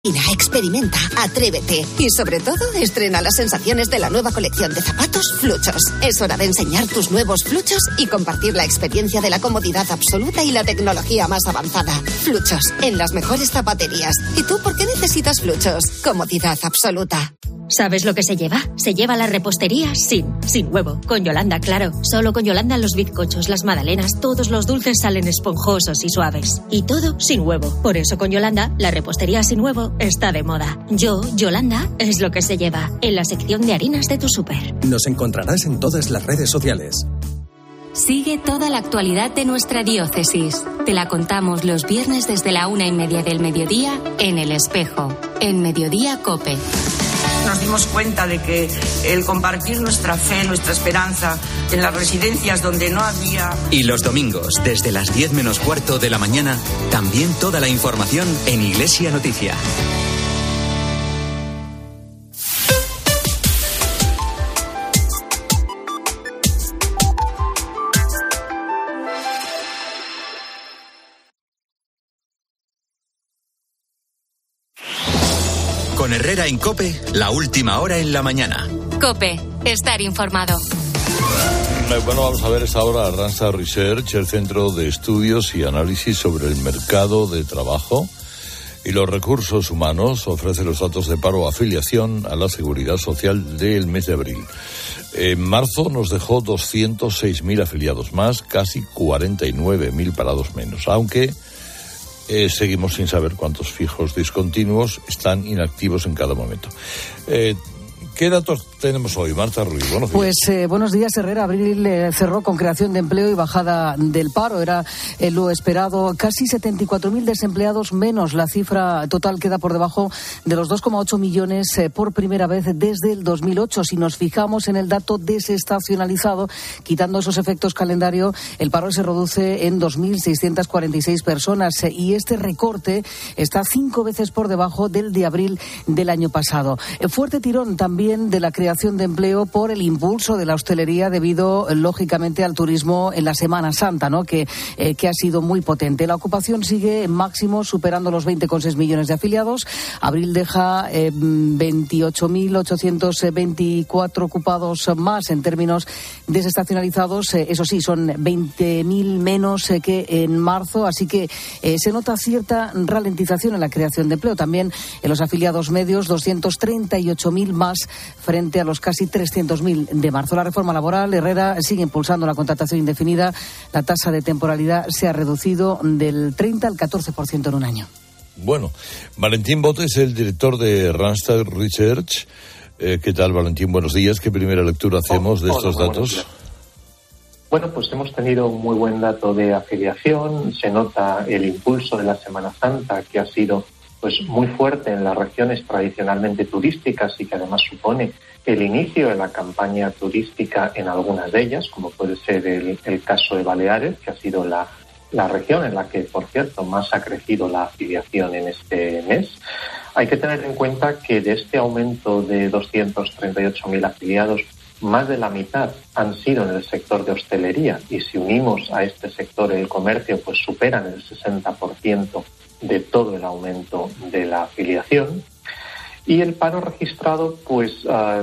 Experimenta, atrévete y sobre todo estrena las sensaciones de la nueva colección de zapatos Fluchos. Es hora de enseñar tus nuevos Fluchos y compartir la experiencia de la comodidad absoluta y la tecnología más avanzada. Fluchos, en las mejores zapaterías. ¿Y tú por qué necesitas Fluchos? Comodidad absoluta. ¿Sabes lo que se lleva? Se lleva la repostería sin huevo. Con Yolanda, claro. Solo con Yolanda los bizcochos, las magdalenas, todos los dulces salen esponjosos y suaves. Y todo sin huevo. Por eso con Yolanda, la repostería sin huevo está de moda. Yolanda, es lo que se lleva. En la sección de harinas de tu súper. Nos encontrarás en todas las redes sociales. Sigue toda la actualidad de nuestra diócesis. Te la contamos los viernes desde la 1:30 del mediodía en El Espejo, en Mediodía COPE. Nos dimos cuenta de que el compartir nuestra fe, nuestra esperanza en las residencias donde no había... Y los domingos, desde las 10 menos cuarto de la mañana, también toda la información en Iglesia Noticia. Con Herrera en COPE, la última hora en la mañana. COPE, estar informado. Bueno, vamos a ver esta hora Randstad Research, el Centro de Estudios y Análisis sobre el Mercado de Trabajo y los Recursos Humanos, ofrece los datos de paro o afiliación a la Seguridad Social del mes de abril. En marzo nos dejó 206.000 afiliados más, casi 49.000 parados menos, aunque... seguimos sin saber cuántos fijos discontinuos están inactivos en cada momento. ¿Qué datos tenemos hoy, Marta Ruiz? Buenos días. Buenos días, Herrera. Abril cerró con creación de empleo y bajada del paro. Era lo esperado. Casi 74.000 desempleados menos. La cifra total queda por debajo de los 2,8 millones por primera vez desde el 2008. Si nos fijamos en el dato desestacionalizado, quitando esos efectos calendario, el paro se reduce en 2.646 personas y este recorte está 5 veces por debajo del de abril del año pasado. Fuerte tirón también de la creación de empleo por el impulso de la hostelería debido, lógicamente, al turismo en la Semana Santa, ¿no? Que ha sido muy potente. La ocupación sigue en máximo, superando los 20,6 millones de afiliados. Abril deja 28.824 ocupados más en términos desestacionalizados. Eso sí, son 20.000 menos que en marzo, así que se nota cierta ralentización en la creación de empleo. También en los afiliados medios, 238.000 más frente a los casi 300.000 de marzo. La reforma laboral, Herrera, sigue impulsando la contratación indefinida. La tasa de temporalidad se ha reducido del 30 al 14% en un año. Bueno, Valentín Botes, el director de Randstad Research. ¿Qué tal, Valentín? Buenos días. ¿Qué primera lectura hacemos de estos datos? Bueno, pues hemos tenido un muy buen dato de afiliación. Se nota el impulso de la Semana Santa, que ha sido pues muy fuerte en las regiones tradicionalmente turísticas y que además supone el inicio de la campaña turística en algunas de ellas, como puede ser el caso de Baleares, que ha sido la región en la que, por cierto, más ha crecido la afiliación en este mes. Hay que tener en cuenta que de este aumento de 238.000 afiliados, más de la mitad han sido en el sector de hostelería y si unimos a este sector el comercio, pues superan el 60% de todo el aumento de la afiliación. Y el paro registrado pues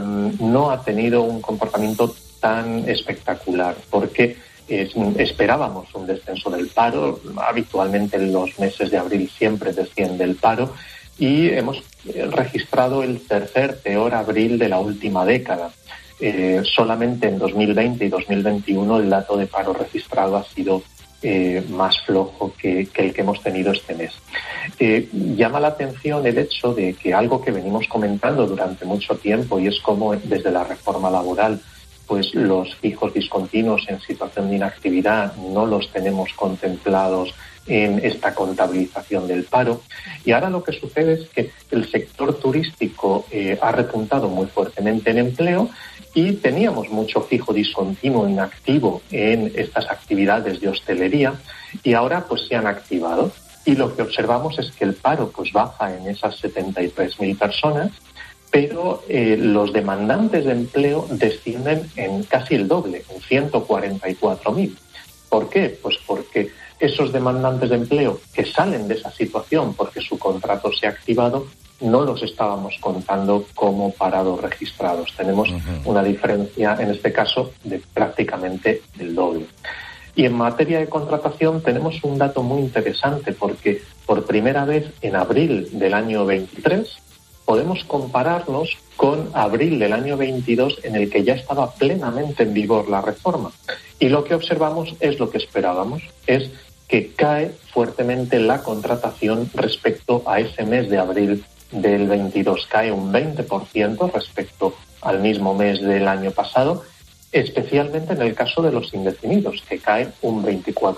no ha tenido un comportamiento tan espectacular porque esperábamos un descenso del paro. Habitualmente en los meses de abril siempre desciende el paro y hemos registrado el tercer peor abril de la última década. Solamente en 2020 y 2021 el dato de paro registrado ha sido más flojo que el que hemos tenido este mes. Llama la atención el hecho de que algo que venimos comentando durante mucho tiempo y es como desde la reforma laboral pues los fijos discontinuos en situación de inactividad no los tenemos contemplados en esta contabilización del paro. Y ahora lo que sucede es que el sector turístico ha repuntado muy fuertemente en empleo y teníamos mucho fijo discontinuo inactivo en estas actividades de hostelería y ahora pues se han activado. Y lo que observamos es que el paro pues baja en esas 73.000 personas, pero los demandantes de empleo descienden en casi el doble, en 144.000. ¿Por qué? Pues porque esos demandantes de empleo que salen de esa situación porque su contrato se ha activado no los estábamos contando como parados registrados. Tenemos una diferencia, en este caso, de prácticamente el doble. Y en materia de contratación tenemos un dato muy interesante, porque por primera vez en abril del año 23 podemos compararnos con abril del año 22, en el que ya estaba plenamente en vigor la reforma. Y lo que observamos es lo que esperábamos, es que cae fuertemente la contratación respecto a ese mes de abril del 22. Cae un 20% respecto al mismo mes del año pasado, especialmente en el caso de los indefinidos, que cae un 24%.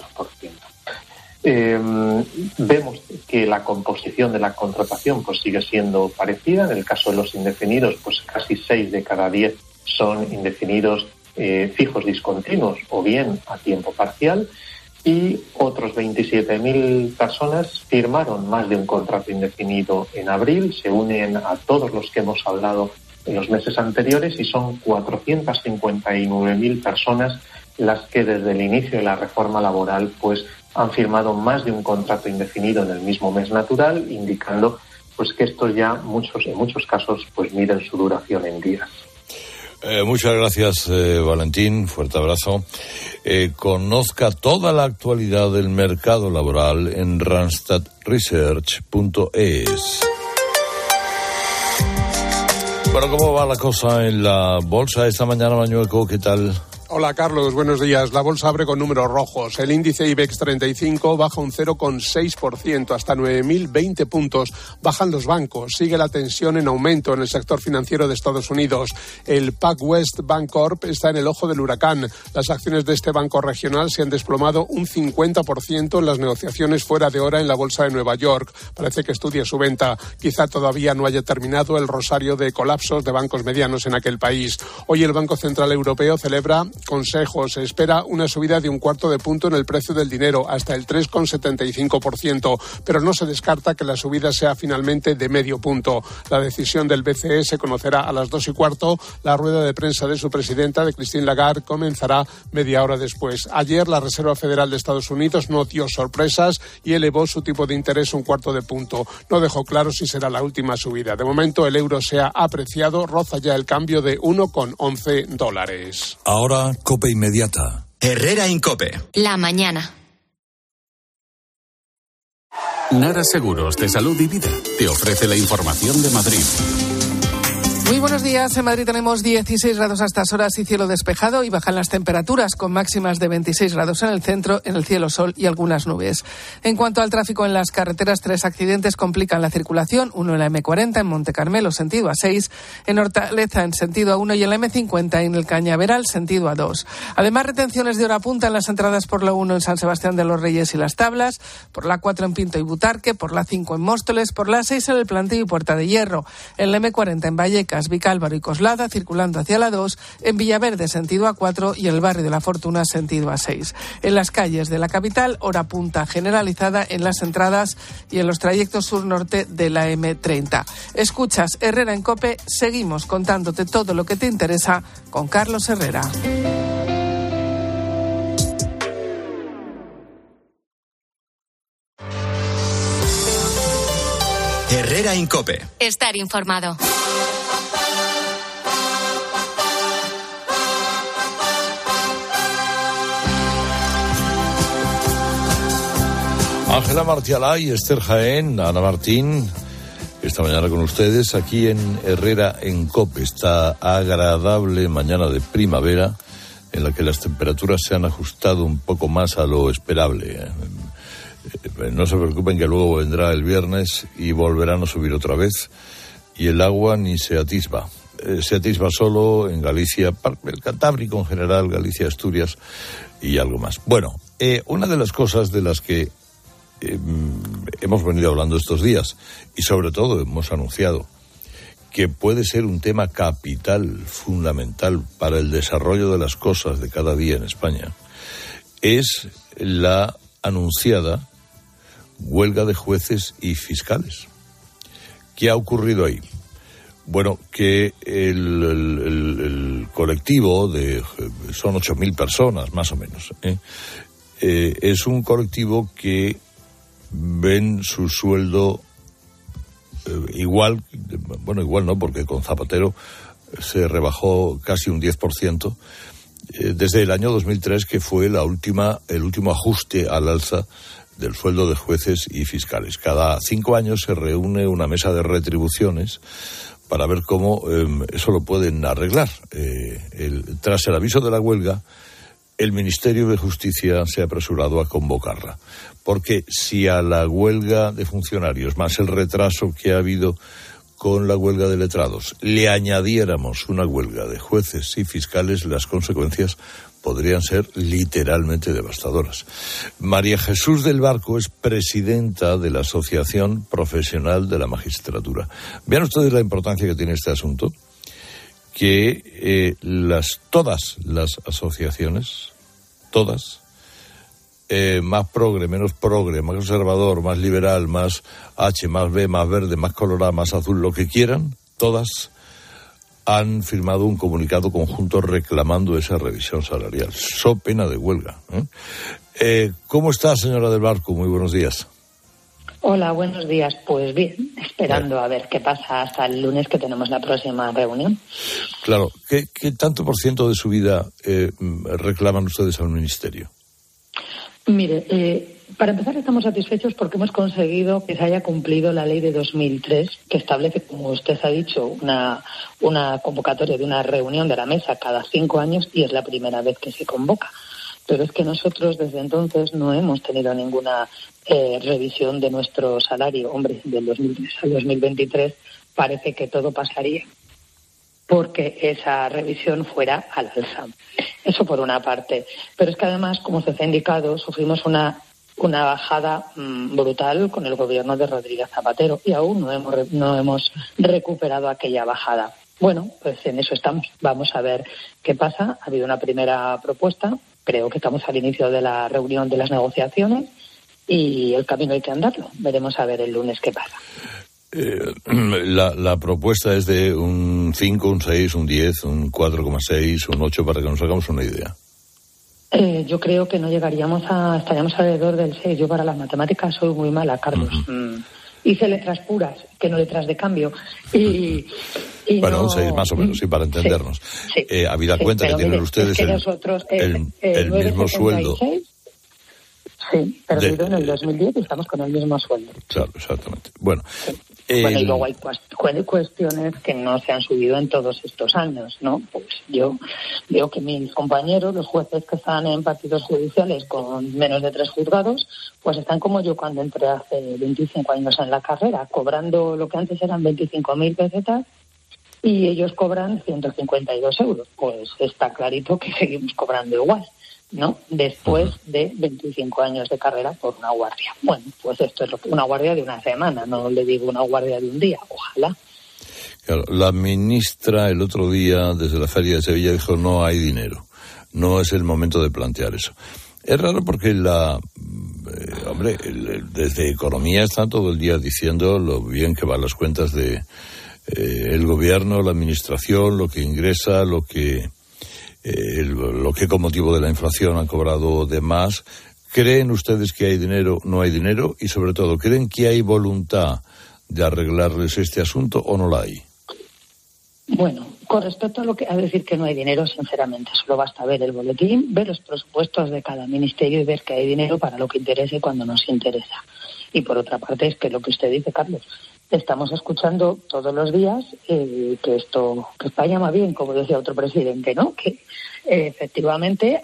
Vemos que la composición de la contratación pues sigue siendo parecida. En el caso de los indefinidos, pues casi 6 de cada 10 son indefinidos fijos discontinuos o bien a tiempo parcial, y otros 27.000 personas firmaron más de un contrato indefinido en abril. Se unen a todos los que hemos hablado en los meses anteriores, y son 459.000 personas las que desde el inicio de la reforma laboral pues han firmado más de un contrato indefinido en el mismo mes natural, indicando pues que estos ya en muchos casos pues miden su duración en días. Muchas gracias, Valentín. Fuerte abrazo. Conozca toda la actualidad del mercado laboral en randstadresearch.es. Bueno, ¿cómo va la cosa en la bolsa esta mañana, Mañueco? ¿Qué tal? Hola, Carlos, buenos días. La bolsa abre con números rojos. El índice IBEX 35 baja un 0,6%, hasta 9.020 puntos. Bajan los bancos. Sigue la tensión en aumento en el sector financiero de Estados Unidos. El PacWest Bancorp está en el ojo del huracán. Las acciones de este banco regional se han desplomado un 50% en las negociaciones fuera de hora en la bolsa de Nueva York. Parece que estudia su venta. Quizá todavía no haya terminado el rosario de colapsos de bancos medianos en aquel país. Hoy el Banco Central Europeo celebra consejo. Se espera una subida de 0,25 punto en el precio del dinero, hasta el 3,75%, pero no se descarta que la subida sea finalmente de 0,5 punto. La decisión del BCE se conocerá a las 2:15. La rueda de prensa de su presidenta, de Christine Lagarde, comenzará media hora después. Ayer la Reserva Federal de Estados Unidos no dio sorpresas y elevó su tipo de interés 0,25 punto. No dejó claro si será la última subida. De momento el euro se ha apreciado, roza ya el cambio de $1,11. Ahora COPE Inmediata. Herrera Incope. La mañana. Nara Seguros de Salud y Vida te ofrece la información de Madrid. Muy buenos días. En Madrid tenemos 16 grados a estas horas y cielo despejado, y bajan las temperaturas con máximas de 26 grados en el centro, en el cielo sol y algunas nubes. En cuanto al tráfico en las carreteras, 3 accidentes complican la circulación. Uno en la M40 en Monte Carmelo, sentido A6, en Hortaleza en sentido A1 y en la M50 en el Cañaveral, sentido A2. Además, retenciones de hora punta en las entradas por la 1 en San Sebastián de los Reyes y Las Tablas, por la 4 en Pinto y Butarque, por la 5 en Móstoles, por la 6 en el Plantío y Puerta de Hierro, en la M40 en Vallecas, Vicálvaro y Coslada, circulando hacia la 2, en Villaverde, sentido A4, y en el barrio de la Fortuna, sentido A6. En las calles de la capital, hora punta generalizada en las entradas y en los trayectos sur-norte de la M30. Escuchas Herrera en COPE, seguimos contándote todo lo que te interesa con Carlos Herrera. Herrera Incope. Estar informado. Ángela Martialá y Esther Jaén, Ana Martín, esta mañana con ustedes aquí en Herrera en COPE. Esta agradable mañana de primavera en la que las temperaturas se han ajustado un poco más a lo esperable. No se preocupen que luego vendrá el viernes y volverán a subir otra vez, y el agua ni se atisba. Se atisba solo en Galicia, el Cantábrico en general, Galicia, Asturias y algo más. Bueno, una de las cosas de las que hemos venido hablando estos días, y sobre todo hemos anunciado que puede ser un tema capital, fundamental para el desarrollo de las cosas de cada día en España, es la anunciada huelga de jueces y fiscales. ¿Qué ha ocurrido ahí? Bueno, que el colectivo son 8.000 personas, más o menos, es un colectivo que ven su sueldo igual no, porque con Zapatero se rebajó casi un 10%, desde el año 2003, que fue el último ajuste al alza del sueldo de jueces y fiscales. Cada 5 años se reúne una mesa de retribuciones para ver cómo eso lo pueden arreglar. Tras el aviso de la huelga, el Ministerio de Justicia se ha apresurado a convocarla. Porque si a la huelga de funcionarios, más el retraso que ha habido con la huelga de letrados, le añadiéramos una huelga de jueces y fiscales, las consecuencias podrían ser literalmente devastadoras. María Jesús del Barco es presidenta de la Asociación Profesional de la Magistratura. Vean ustedes la importancia que tiene este asunto, que todas las asociaciones, todas, más progre, menos progre, más conservador, más liberal, más H, más B, más verde, más colorado, más azul, lo que quieran, todas han firmado un comunicado conjunto reclamando esa revisión salarial. So pena de huelga. ¿Cómo está, señora del Barco? Muy buenos días. Hola, buenos días. Pues bien, esperando a ver qué pasa hasta el lunes, que tenemos la próxima reunión. Claro. ¿Qué tanto por ciento de su vida reclaman ustedes al Ministerio? Mire, para empezar estamos satisfechos porque hemos conseguido que se haya cumplido la ley de 2003, que establece, como usted ha dicho, una convocatoria de una reunión de la mesa cada 5 años, y es la primera vez que se convoca. Pero es que nosotros desde entonces no hemos tenido ninguna revisión de nuestro salario. Hombre, del 2003 al 2023 parece que todo pasaría porque esa revisión fuera al alza. Eso por una parte. Pero es que además, como se ha indicado, sufrimos una bajada brutal con el gobierno de Rodríguez Zapatero y aún no hemos recuperado aquella bajada. Bueno, pues en eso estamos. Vamos a ver qué pasa. Ha habido una primera propuesta. Creo que estamos al inicio de la reunión de las negociaciones y el camino hay que andarlo. Veremos a ver el lunes qué pasa. La propuesta es de un 5, un 6, un 10, un 4,6, un 8, para que nos hagamos una idea. Yo creo que no estaríamos alrededor del 6. Yo para las matemáticas soy muy mala, Carlos. Hice letras puras, que no letras de cambio. Y bueno, no... un 6 más o menos, sí, para entendernos. Sí, habida cuenta que tienen ustedes el mismo sueldo. Sí, perdido en el 2010 y estamos con el mismo sueldo. Claro, exactamente. Bueno, y luego hay cuestiones que no se han subido en todos estos años, ¿no? Pues yo veo que mis compañeros, los jueces que están en partidos judiciales con menos de 3 juzgados, pues están como yo cuando entré hace 25 años en la carrera, cobrando lo que antes eran 25.000 pesetas y ellos cobran 152 euros. Pues está clarito que seguimos cobrando igual, ¿no? Después de 25 años de carrera por una guardia. Bueno, pues esto es una guardia de una semana, no le digo una guardia de un día, ojalá. Claro, la ministra el otro día desde la Feria de Sevilla dijo no hay dinero, no es el momento de plantear eso. Es raro porque desde Economía están todo el día diciendo lo bien que van las cuentas de el gobierno, la administración, lo que ingresa, lo que con motivo de la inflación han cobrado de más. ¿Creen ustedes que hay dinero, no hay dinero? Y sobre todo, ¿creen que hay voluntad de arreglarles este asunto o no la hay? Bueno, con respecto a decir que no hay dinero, sinceramente, solo basta ver el boletín, ver los presupuestos de cada ministerio y ver que hay dinero para lo que interese y cuando nos interesa. Y por otra parte, es que lo que usted dice, Carlos, estamos escuchando todos los días que España va bien, como decía otro presidente, ¿no? Que efectivamente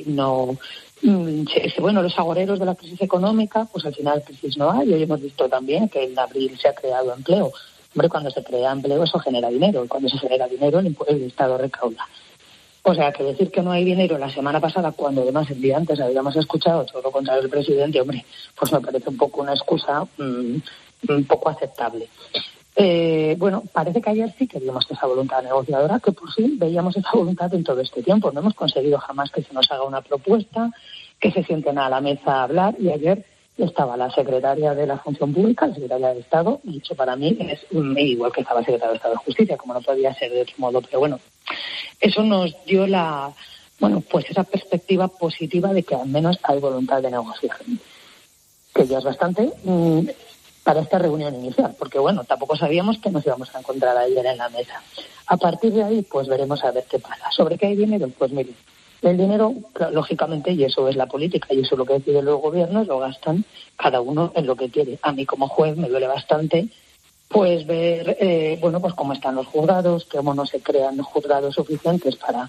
los agoreros de la crisis económica, pues al final crisis no hay. Hoy hemos visto también que en abril se ha creado empleo. Hombre, cuando se crea empleo eso genera dinero, y cuando se genera dinero el Estado recauda. O sea, que decir que no hay dinero la semana pasada, cuando además el día antes habíamos escuchado todo lo contrario del presidente, hombre, pues me parece un poco una excusa un poco aceptable. Bueno, parece que ayer sí que vimos esa voluntad negociadora, que por fin veíamos esa voluntad en todo este tiempo. No hemos conseguido jamás que se nos haga una propuesta, que se sienten a la mesa a hablar, y ayer estaba la secretaria de la Función Pública, la secretaria de Estado, y eso para mí es igual que estaba el secretario de Estado de Justicia, como no podía ser de otro modo, pero bueno, eso nos dio esa perspectiva positiva de que al menos hay voluntad de negociación, que ya es bastante. para esta reunión inicial, porque bueno, tampoco sabíamos que nos íbamos a encontrar ayer en la mesa. A partir de ahí, pues veremos a ver qué pasa. ¿Sobre qué hay dinero? Pues mire, el dinero, lógicamente, y eso es la política, y eso es lo que deciden los gobiernos, lo gastan cada uno en lo que quiere. A mí como juez me duele bastante pues ver, pues cómo están los juzgados, cómo no se crean juzgados suficientes para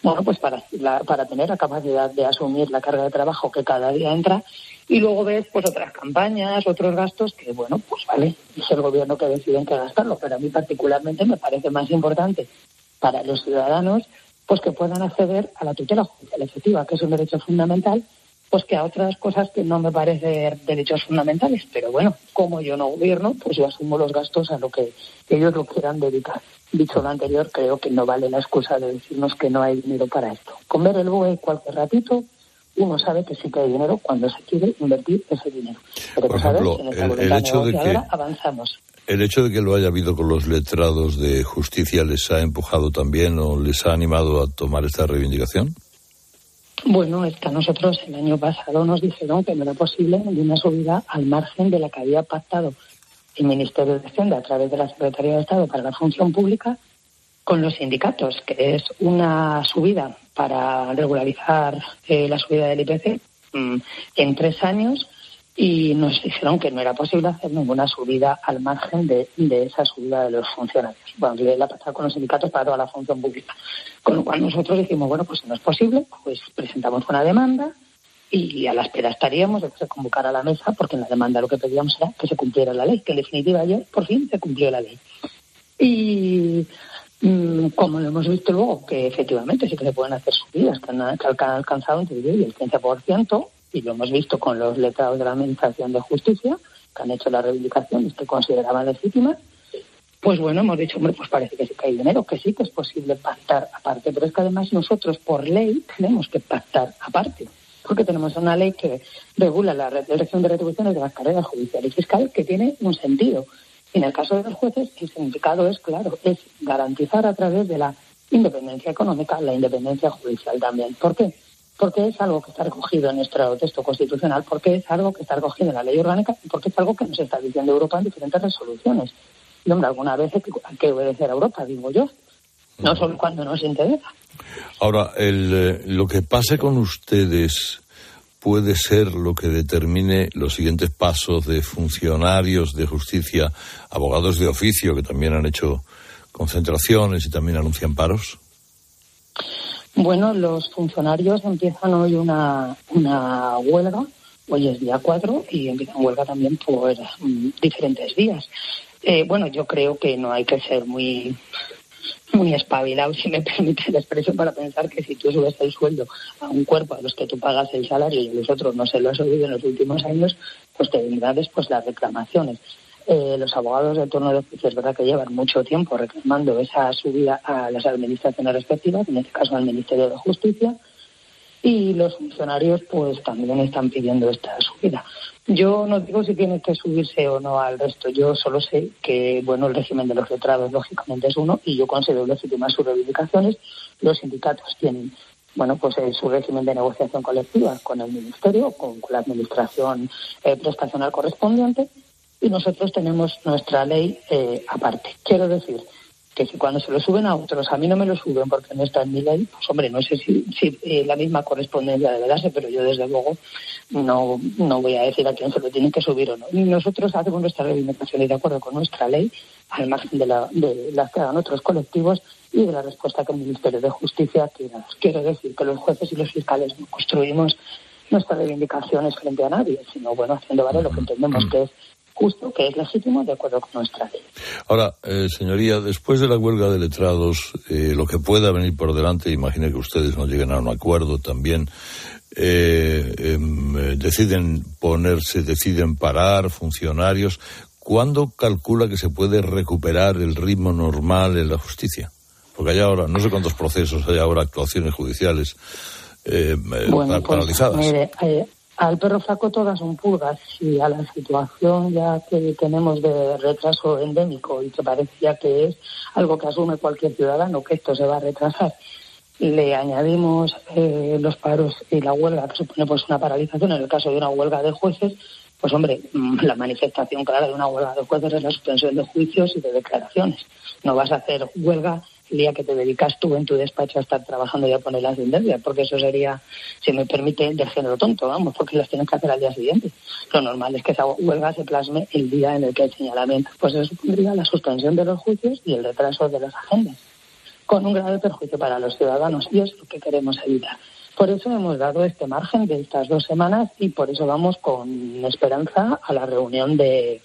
tener la capacidad de asumir la carga de trabajo que cada día entra, y luego ves pues otras campañas, otros gastos que, bueno, pues vale, es el gobierno que decide en qué gastarlo, pero a mí particularmente me parece más importante para los ciudadanos pues que puedan acceder a la tutela judicial efectiva, que es un derecho fundamental, pues que a otras cosas que no me parecen derechos fundamentales. Pero bueno, como yo no gobierno, pues yo asumo los gastos a lo que ellos lo quieran dedicar. Dicho lo anterior, creo que no vale la excusa de decirnos que no hay dinero para esto. Con ver el BOE cualquier ratito, uno sabe que sí que hay dinero cuando se quiere invertir ese dinero. Pero por ejemplo, el hecho de que avanzamos. El hecho de que lo haya habido con los letrados de justicia, ¿les ha empujado también o les ha animado a tomar esta reivindicación? Bueno, es que a nosotros el año pasado nos dijeron que no era posible una subida al margen de la que había pactado el Ministerio de Hacienda a través de la Secretaría de Estado para la Función Pública con los sindicatos, que es una subida para regularizar la subida del IPC en 3 años, y nos dijeron que no era posible hacer ninguna subida al margen de esa subida de los funcionarios. Bueno, la pactada con los sindicatos para toda la función pública. Con lo cual nosotros dijimos, bueno, pues si no es posible, pues presentamos una demanda y a la espera estaríamos de que se convocara a la mesa, porque en la demanda lo que pedíamos era que se cumpliera la ley, que en definitiva ayer por fin se cumplió la ley. Y como lo hemos visto luego, que efectivamente sí que se pueden hacer subidas, que han alcanzado entre el 10 y el 15%, y lo hemos visto con los letrados de la Administración de Justicia, que han hecho las reivindicaciones que consideraban legítimas, pues bueno, hemos dicho, hombre, pues parece que sí que hay dinero, que sí que es posible pactar aparte, pero es que además nosotros por ley tenemos que pactar aparte, porque tenemos una ley que regula el régimen de retribuciones de las carreras judicial y fiscal, que tiene un sentido. En el caso de los jueces, el significado es claro, es garantizar a través de la independencia económica la independencia judicial también. ¿Por qué? Porque es algo que está recogido en nuestro texto constitucional, porque es algo que está recogido en la ley orgánica y porque es algo que nos está diciendo Europa en diferentes resoluciones. Y hombre, alguna vez hay que obedecer a Europa, digo yo, no solo cuando nos interesa. Ahora, lo que pase con ustedes puede ser lo que determine los siguientes pasos de funcionarios de justicia, abogados de oficio que también han hecho concentraciones y también anuncian paros. Bueno, los funcionarios empiezan hoy una huelga, hoy es día 4 y empiezan huelga también por diferentes días. Bueno, yo creo que no hay que ser muy espabilado, si me permite la expresión, para pensar que si tú subes el sueldo a un cuerpo a los que tú pagas el salario y a los otros no se lo has subido en los últimos años, pues te vendrán después las reclamaciones. Los abogados de turno de oficio es verdad que llevan mucho tiempo reclamando esa subida a las administraciones respectivas, en este caso al Ministerio de Justicia, y los funcionarios pues también están pidiendo esta subida. Yo no digo si tiene que subirse o no al resto, yo solo sé que bueno, el régimen de los letrados lógicamente es uno y yo considero legítimas sus reivindicaciones. Los sindicatos tienen pues su régimen de negociación colectiva con el Ministerio, con la administración prestacional correspondiente, y nosotros tenemos nuestra ley aparte. Quiero decir que si cuando se lo suben a otros, a mí no me lo suben porque no está en mi ley, pues hombre, no sé si la misma correspondencia debe darse, pero yo desde luego no voy a decir a quién se lo tienen que subir o no. Y nosotros hacemos nuestra reivindicación y de acuerdo con nuestra ley, al margen de las que hagan otros colectivos y de la respuesta que el Ministerio de Justicia quiera. Quiero decir que los jueces y los fiscales no construimos nuestras reivindicaciones frente a nadie, sino haciendo valer lo que entendemos que es justo, que es legítimo, de acuerdo con nuestra ley. Ahora, señoría, después de la huelga de letrados, lo que pueda venir por delante, imagino que ustedes no lleguen a un acuerdo también, deciden parar funcionarios. ¿Cuándo calcula que se puede recuperar el ritmo normal en la justicia? Porque hay ahora, no sé cuántos procesos, hay ahora actuaciones judiciales paralizadas. Mire, al perro flaco todas son pulgas, y a la situación ya que tenemos de retraso endémico y que parecía que es algo que asume cualquier ciudadano, que esto se va a retrasar, le añadimos los paros y la huelga, que supone una paralización en el caso de una huelga de jueces, pues hombre, la manifestación clara de una huelga de jueces es la suspensión de juicios y de declaraciones. No vas a hacer huelga el día que te dedicas tú en tu despacho a estar trabajando y a poner las sentencias, porque eso sería, si me permite, de género tonto, vamos, porque las tienes que hacer al día siguiente. Lo normal es que esa huelga se plasme el día en el que hay señalamiento. Pues eso supondría la suspensión de los juicios y el retraso de las agendas, con un grave perjuicio para los ciudadanos, y es lo que queremos evitar. Por eso hemos dado este margen de estas 2 semanas y por eso vamos con esperanza a la reunión del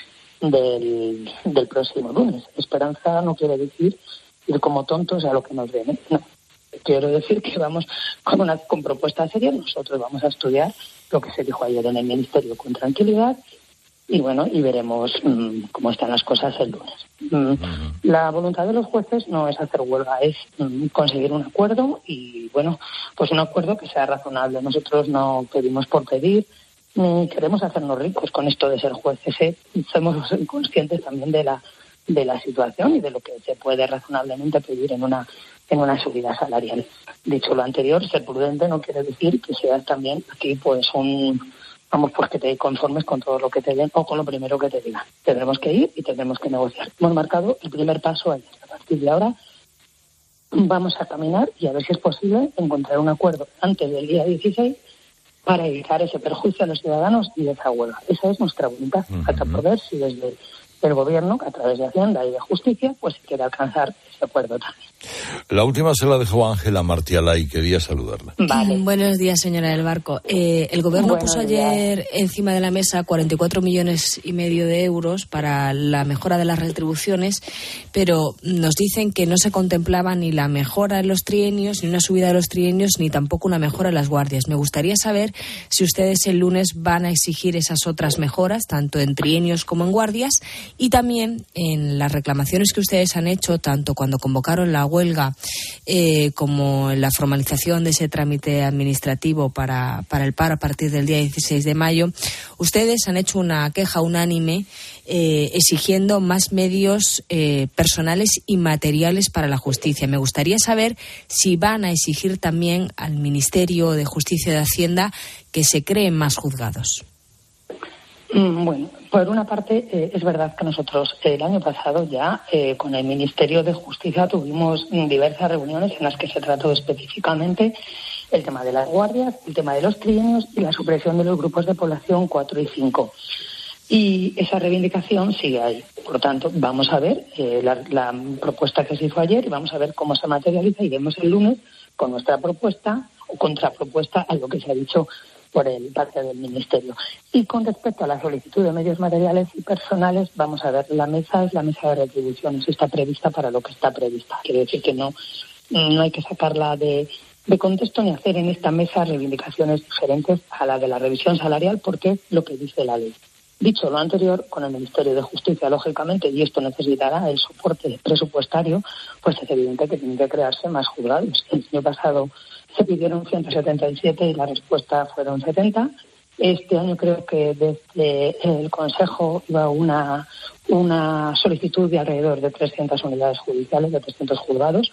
próximo lunes. Esperanza no quiere decir ir como tontos a lo que nos viene. No, quiero decir que vamos con propuestas serias. Nosotros vamos a estudiar lo que se dijo ayer en el Ministerio con tranquilidad y bueno, y veremos cómo están las cosas el lunes. La voluntad de los jueces no es hacer huelga, es conseguir un acuerdo y bueno, pues un acuerdo que sea razonable. Nosotros no pedimos por pedir, ni queremos hacernos ricos con esto de ser jueces. Somos conscientes también de la situación y de lo que se puede razonablemente pedir en una subida salarial. Dicho lo anterior, ser prudente no quiere decir que seas también aquí pues pues que te conformes con todo lo que te den o con lo primero que te digan. Tendremos que ir y tendremos que negociar. Hemos marcado el primer paso ayer. A partir de ahora vamos a caminar y a ver si es posible encontrar un acuerdo antes del día 16 para evitar ese perjuicio a los ciudadanos y esa huelga. Esa es nuestra voluntad. Falta por ver si desde el Gobierno, a través de Hacienda y de Justicia, pues se quiere alcanzar ese acuerdo también. La última se la dejó Ángela Martialá y quería saludarla. Vale. Buenos días, señora del Barco. El Gobierno puso ayer encima de la mesa 44,5 millones de euros para la mejora de las retribuciones, pero nos dicen que no se contemplaba ni la mejora en los trienios, ni una subida de los trienios, ni tampoco una mejora en las guardias. Me gustaría saber si ustedes el lunes van a exigir esas otras mejoras, tanto en trienios como en guardias, y también en las reclamaciones que ustedes han hecho, tanto cuando convocaron la huelga como en la formalización de ese trámite administrativo para el paro a partir del día 16 de mayo, ustedes han hecho una queja unánime exigiendo más medios personales y materiales para la justicia. Me gustaría saber si van a exigir también al Ministerio de Justicia y de Hacienda que se creen más juzgados. Bueno, por una parte, es verdad que nosotros el año pasado ya con el Ministerio de Justicia tuvimos diversas reuniones en las que se trató específicamente el tema de las guardias, el tema de los trienios y la supresión de los grupos de población 4 y 5. Y esa reivindicación sigue ahí. Por lo tanto, vamos a ver la propuesta que se hizo ayer y vamos a ver cómo se materializa. Iremos el lunes con nuestra propuesta o contrapropuesta a lo que se ha dicho por el parte del Ministerio. Y con respecto a la solicitud de medios materiales y personales, vamos a ver, la mesa es la mesa de retribuciones, está prevista para lo que está prevista. Quiere decir que no hay que sacarla de contexto ni hacer en esta mesa reivindicaciones diferentes a la de la revisión salarial, porque es lo que dice la ley. Dicho lo anterior, con el Ministerio de Justicia, lógicamente, y esto necesitará el soporte presupuestario, pues es evidente que tienen que crearse más juzgados. El año pasado se pidieron 177 y la respuesta fueron 70. Este año creo que desde el Consejo iba una solicitud de alrededor de 300 unidades judiciales, de 300 juzgados,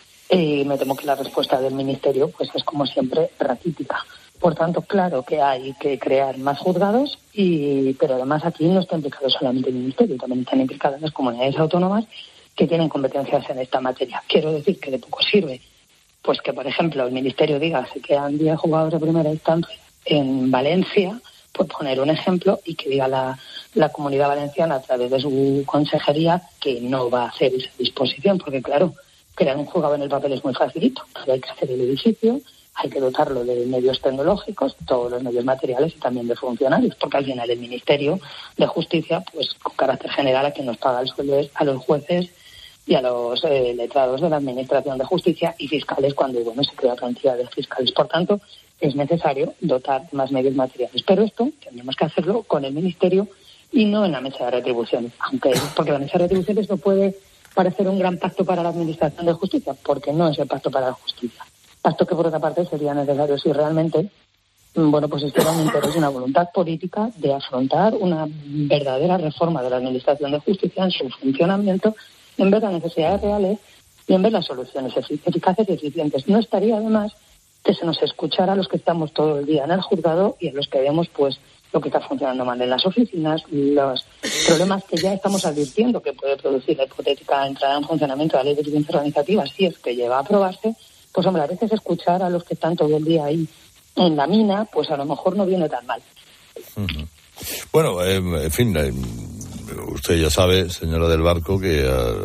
y me temo que la respuesta del Ministerio pues es, como siempre, raquítica. Por tanto, claro que hay que crear más juzgados, pero además aquí no está implicado solamente el Ministerio, también están implicadas las comunidades autónomas que tienen competencias en esta materia. Quiero decir que de poco sirve pues que, por ejemplo, el Ministerio diga se quedan 10 juzgados de primera instancia en Valencia, por poner un ejemplo, y que diga la Comunidad Valenciana a través de su consejería que no va a hacer esa disposición, porque claro, crear un juzgado en el papel es muy facilito, pero hay que hacer el edificio, hay que dotarlo de medios tecnológicos, todos los medios materiales y también de funcionarios, porque al final el Ministerio de Justicia, pues con carácter general, a quien nos paga el sueldo es a los jueces y a los letrados de la Administración de Justicia y fiscales cuando se crea cantidad de fiscales. Por tanto, es necesario dotar de más medios materiales. Pero esto tendríamos que hacerlo con el Ministerio y no en la mesa de retribuciones, porque la mesa de retribuciones no puede parecer un gran pacto para la Administración de Justicia, porque no es el pacto para la justicia. Pacto que, por otra parte, sería necesario si realmente pues esto era un interés y una voluntad política de afrontar una verdadera reforma de la Administración de Justicia en su funcionamiento, en ver las necesidades reales y en ver las soluciones eficaces y eficientes. No estaría además que se nos escuchara a los que estamos todo el día en el juzgado y a los que vemos pues lo que está funcionando mal en las oficinas, los problemas que ya estamos advirtiendo que puede producir la hipotética entrada en funcionamiento de la ley de eficiencia organizativa, si es que llega a aprobarse. Pues hombre, a veces escuchar a los que están todo el día ahí en la mina, pues a lo mejor no viene tan mal. Bueno, en fin, usted ya sabe, señora del Barco, que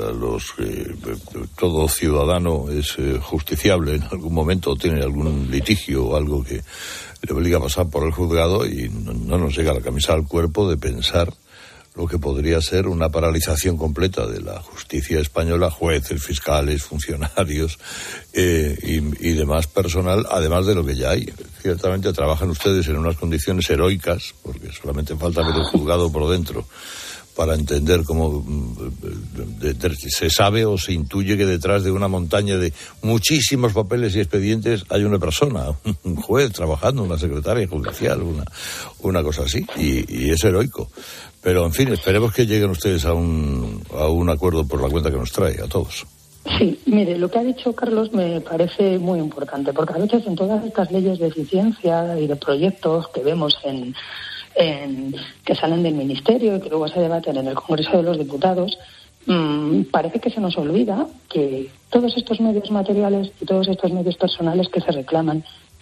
todo ciudadano es justiciable en algún momento, tiene algún litigio o algo que le obliga a pasar por el juzgado, y no nos llega la camisa al cuerpo de pensar lo que podría ser una paralización completa de la justicia española, jueces, fiscales, funcionarios y demás personal, además de lo que ya hay. Ciertamente trabajan ustedes en unas condiciones heroicas, porque solamente falta ver el juzgado por dentro para entender cómo se sabe o se intuye que detrás de una montaña de muchísimos papeles y expedientes hay una persona, un juez trabajando, una secretaria judicial, una cosa así, y es heroico. Pero, en fin, esperemos que lleguen ustedes a un acuerdo por la cuenta que nos trae a todos. Sí, mire, lo que ha dicho Carlos me parece muy importante, porque a veces en todas estas leyes de eficiencia y de proyectos que vemos que salen del Ministerio y que luego se debaten en el Congreso de los Diputados, parece que se nos olvida que todos estos medios materiales y todos estos medios personales que se reclaman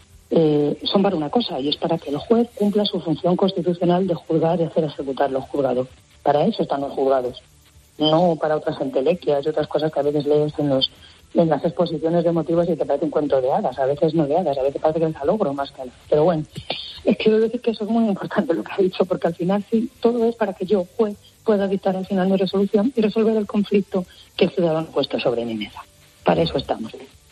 son para una cosa, y es para que el juez cumpla su función constitucional de juzgar y hacer ejecutar los juzgados. Para eso están los juzgados, no para otras entelequias y otras cosas que a veces lees en las exposiciones de motivos y te parece un cuento de hadas, a veces no de hadas, a veces parece que es alogro más que nada. Pero bueno, quiero decir que eso es muy importante lo que ha dicho, porque al final sí, todo es para que yo, juez, pueda dictar al final mi resolución y resolver el conflicto que el ciudadano ha puesto sobre mi mesa. Para eso estamos.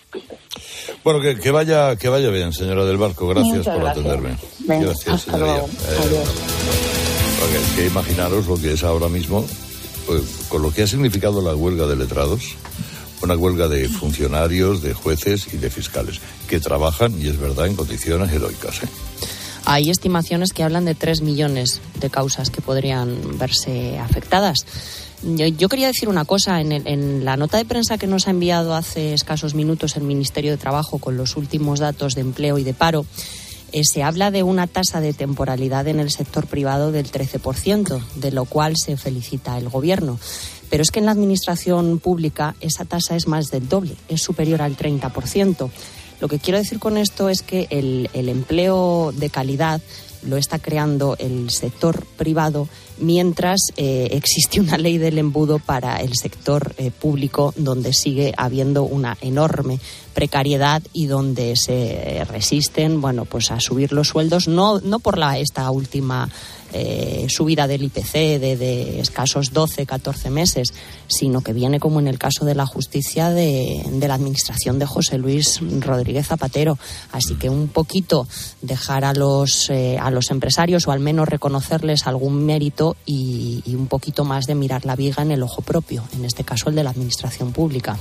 Bueno, que vaya bien, señora del Barco. Gracias Muchas por gracias. atenderme. Venga, Gracias, hasta señoría. luego. Adiós. Porque es que imaginaros lo que es ahora mismo, pues, con lo que ha significado la huelga de letrados, una huelga de funcionarios, de jueces y de fiscales, que trabajan, y es verdad, en condiciones heroicas, ¿eh? Hay estimaciones que hablan de 3 millones de causas que podrían verse afectadas. Yo quería decir una cosa. En la nota de prensa que nos ha enviado hace escasos minutos el Ministerio de Trabajo con los últimos datos de empleo y de paro, se habla de una tasa de temporalidad en el sector privado del 13%, de lo cual se felicita el Gobierno. Pero es que en la administración pública esa tasa es más del doble, es superior al 30%. Lo que quiero decir con esto es que el empleo de calidad lo está creando el sector privado, mientras existe una ley del embudo para el sector público, donde sigue habiendo una enorme precariedad y donde se resisten, bueno, pues a subir los sueldos, no por esta última subida del IPC de escasos 12, 14 meses, sino que viene, como en el caso de la justicia, de la administración de José Luis Rodríguez Zapatero. Así que un poquito dejar a los empresarios, o al menos reconocerles algún mérito, y un poquito más de mirar la viga en el ojo propio, en este caso el de la administración pública.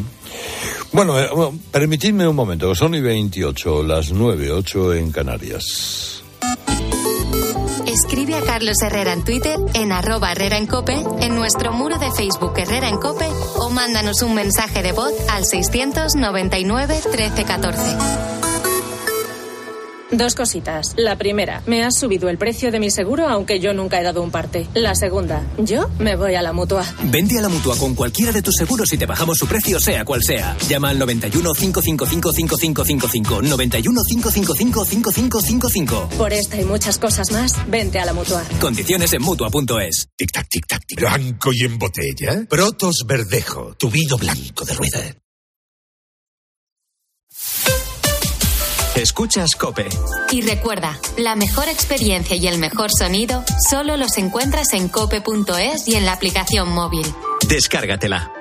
Bueno, permitidme un momento, que son y 28, las 9:08 en Canarias. Escribe a Carlos Herrera en Twitter, en @Herrera en COPE, en nuestro muro de Facebook Herrera en COPE, o mándanos un mensaje de voz al 699 13 14. Dos cositas. La primera, me has subido el precio de mi seguro, aunque yo nunca he dado un parte. La segunda, yo me voy a la Mutua. Vente a la Mutua con cualquiera de tus seguros y te bajamos su precio, sea cual sea. Llama al 91 555 5555. 91 555 5555. Por esta y muchas cosas más, vente a la Mutua. Condiciones en Mutua.es. Tic-tac, tic-tac, tic. Blanco y en botella. Protos Verdejo, tu vino blanco de rueda. Escuchas COPE. Y recuerda, la mejor experiencia y el mejor sonido solo los encuentras en cope.es y en la aplicación móvil. Descárgatela.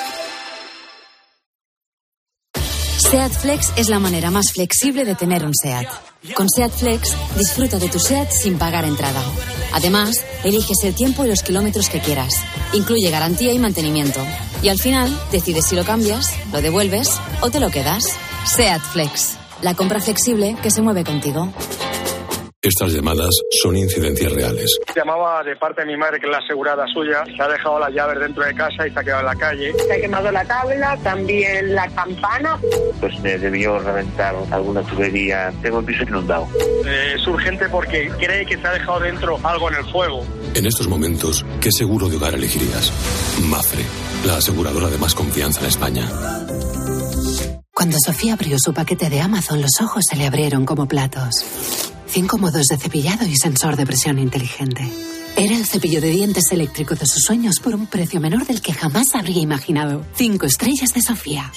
SEAT Flex es la manera más flexible de tener un SEAT. Con SEAT Flex, disfruta de tu SEAT sin pagar entrada. Además, eliges el tiempo y los kilómetros que quieras. Incluye garantía y mantenimiento. Y al final, decides si lo cambias, lo devuelves o te lo quedas. SEAT Flex. La compra flexible que se mueve contigo. Estas llamadas son incidencias reales. Llamaba de parte de mi madre, que es la asegurada suya. Se ha dejado las llaves dentro de casa y se ha quedado en la calle. Se ha quemado la tabla, también la campana. Pues me debió reventar alguna tubería. Tengo el piso inundado. Es urgente porque cree que se ha dejado dentro algo en el fuego. En estos momentos, ¿qué seguro de hogar elegirías? Mapfre, la aseguradora de más confianza en España. Cuando Sofía abrió su paquete de Amazon, los ojos se le abrieron como platos. 5 modos de cepillado y sensor de presión inteligente. Era el cepillo de dientes eléctrico de sus sueños por un precio menor del que jamás habría imaginado. 5 estrellas de Sofía.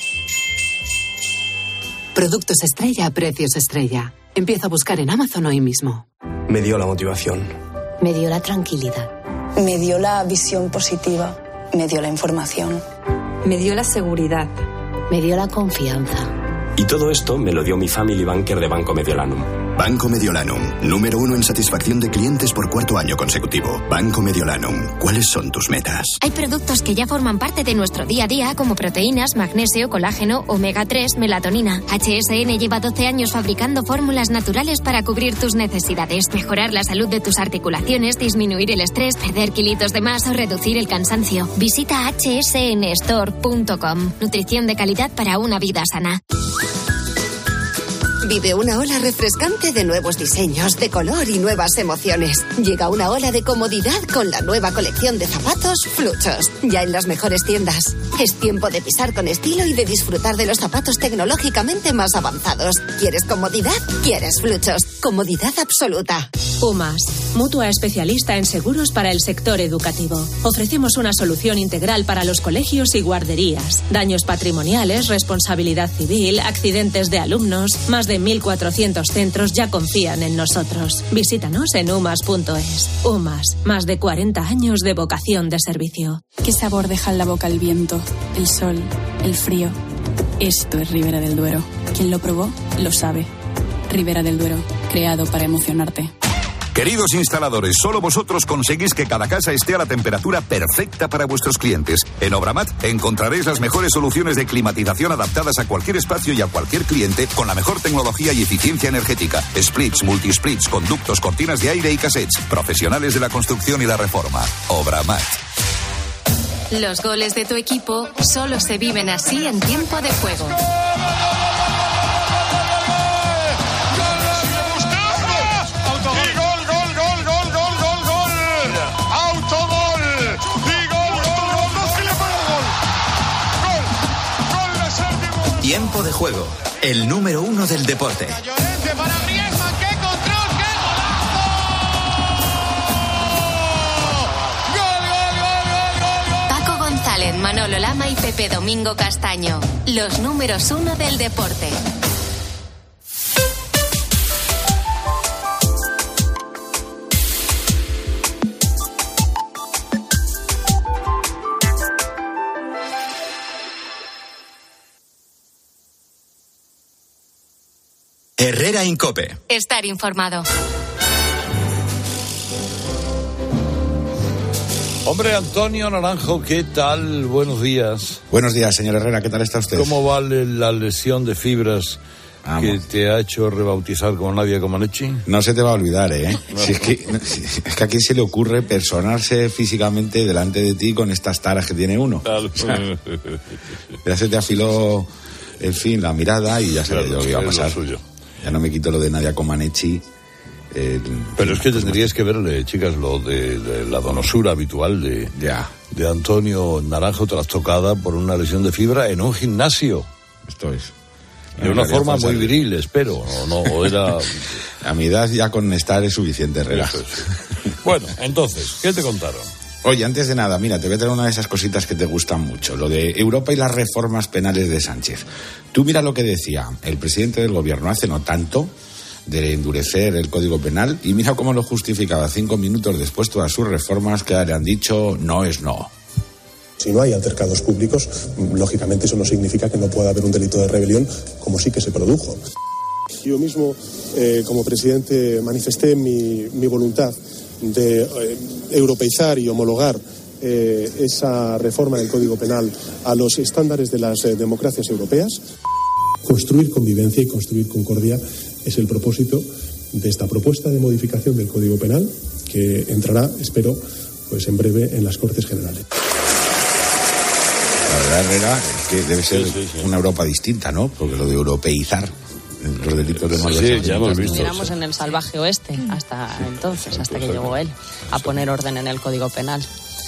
Productos estrella a precios estrella. Empieza a buscar en Amazon hoy mismo. Me dio la motivación. Me dio la tranquilidad. Me dio la visión positiva. Me dio la información. Me dio la seguridad. Me dio la confianza. Y todo esto me lo dio mi Family Banker de Banco Mediolanum. Banco Mediolanum, número 1 en satisfacción de clientes por 4º año consecutivo. Banco Mediolanum, ¿cuáles son tus metas? Hay productos que ya forman parte de nuestro día a día, como proteínas, magnesio, colágeno, omega 3, melatonina. HSN lleva 12 años fabricando fórmulas naturales para cubrir tus necesidades, mejorar la salud de tus articulaciones, disminuir el estrés, perder kilitos de más o reducir el cansancio. Visita hsnstore.com. Nutrición de calidad para una vida sana. Vive una ola refrescante de nuevos diseños, de color y nuevas emociones. Llega una ola de comodidad con la nueva colección de zapatos Fluchos, ya en las mejores tiendas. Es tiempo de pisar con estilo y de disfrutar de los zapatos tecnológicamente más avanzados. ¿Quieres comodidad? ¿Quieres Fluchos? Comodidad absoluta. UMAS, mutua especialista en seguros para el sector educativo. Ofrecemos una solución integral para los colegios y guarderías. Daños patrimoniales, responsabilidad civil, accidentes de alumnos. Más de 1.400 centros ya confían en nosotros. Visítanos en umas.es. UMAS, más de 40 años de vocación de servicio. ¿Qué sabor deja en la boca el viento, el sol, el frío? Esto es Ribera del Duero. Quien lo probó, lo sabe. Ribera del Duero, creado para emocionarte. Queridos instaladores, solo vosotros conseguís que cada casa esté a la temperatura perfecta para vuestros clientes. En Obramat encontraréis las mejores soluciones de climatización adaptadas a cualquier espacio y a cualquier cliente con la mejor tecnología y eficiencia energética. Splits, multisplits, conductos, cortinas de aire y cassettes. Profesionales de la construcción y la reforma. Obramat. Los goles de tu equipo solo se viven así en tiempo de juego. Tiempo de juego, el número 1 del deporte. Paco González, Manolo Lama y Pepe Domingo Castaño, los números 1 del deporte. Herrera Incope. Estar informado. Hombre, Antonio Naranjo, ¿qué tal? Buenos días. Buenos días, señor Herrera, ¿qué tal está usted? ¿Cómo va la lesión de fibras que te ha hecho rebautizar como Nadia Comaneci? No se te va a olvidar, ¿eh? No, si es que a quién se le ocurre personarse físicamente delante de ti con estas taras que tiene uno. Claro. O sea, ya se te afiló, en fin, la mirada y ya sabes lo que iba a pasar. Ya no me quito lo de Nadia Comaneci. Pero es que tendrías que verle, chicas, lo de la donosura habitual de Antonio Naranjo trastocada por una lesión de fibra en un gimnasio. Esto es. De una forma muy viril, espero. O era... A mi edad ya con estar es suficiente, Herrera. Bueno, entonces, ¿qué te contaron? Oye, antes de nada, mira, te voy a traer una de esas cositas que te gustan mucho, lo de Europa y las reformas penales de Sánchez. Tú mira lo que decía el presidente del gobierno hace no tanto, de endurecer el Código Penal, y mira cómo lo justificaba 5 minutos después todas sus reformas que le han dicho no es no. Si no hay altercados públicos, lógicamente eso no significa que no pueda haber un delito de rebelión, como sí que se produjo. Yo mismo, como presidente, manifesté mi voluntad de europeizar y homologar esa reforma del Código Penal a los estándares de las democracias europeas. Construir convivencia y construir concordia es el propósito de esta propuesta de modificación del Código Penal que entrará, espero, pues en breve en las Cortes Generales. La verdad, Herrera, es que debe ser una Europa distinta, ¿no? Porque lo de europeizar los delitos de malversación. Sí, ya hemos visto. Estuviéramos en el salvaje oeste hasta entonces, hasta que llegó él a poner orden en el Código Penal.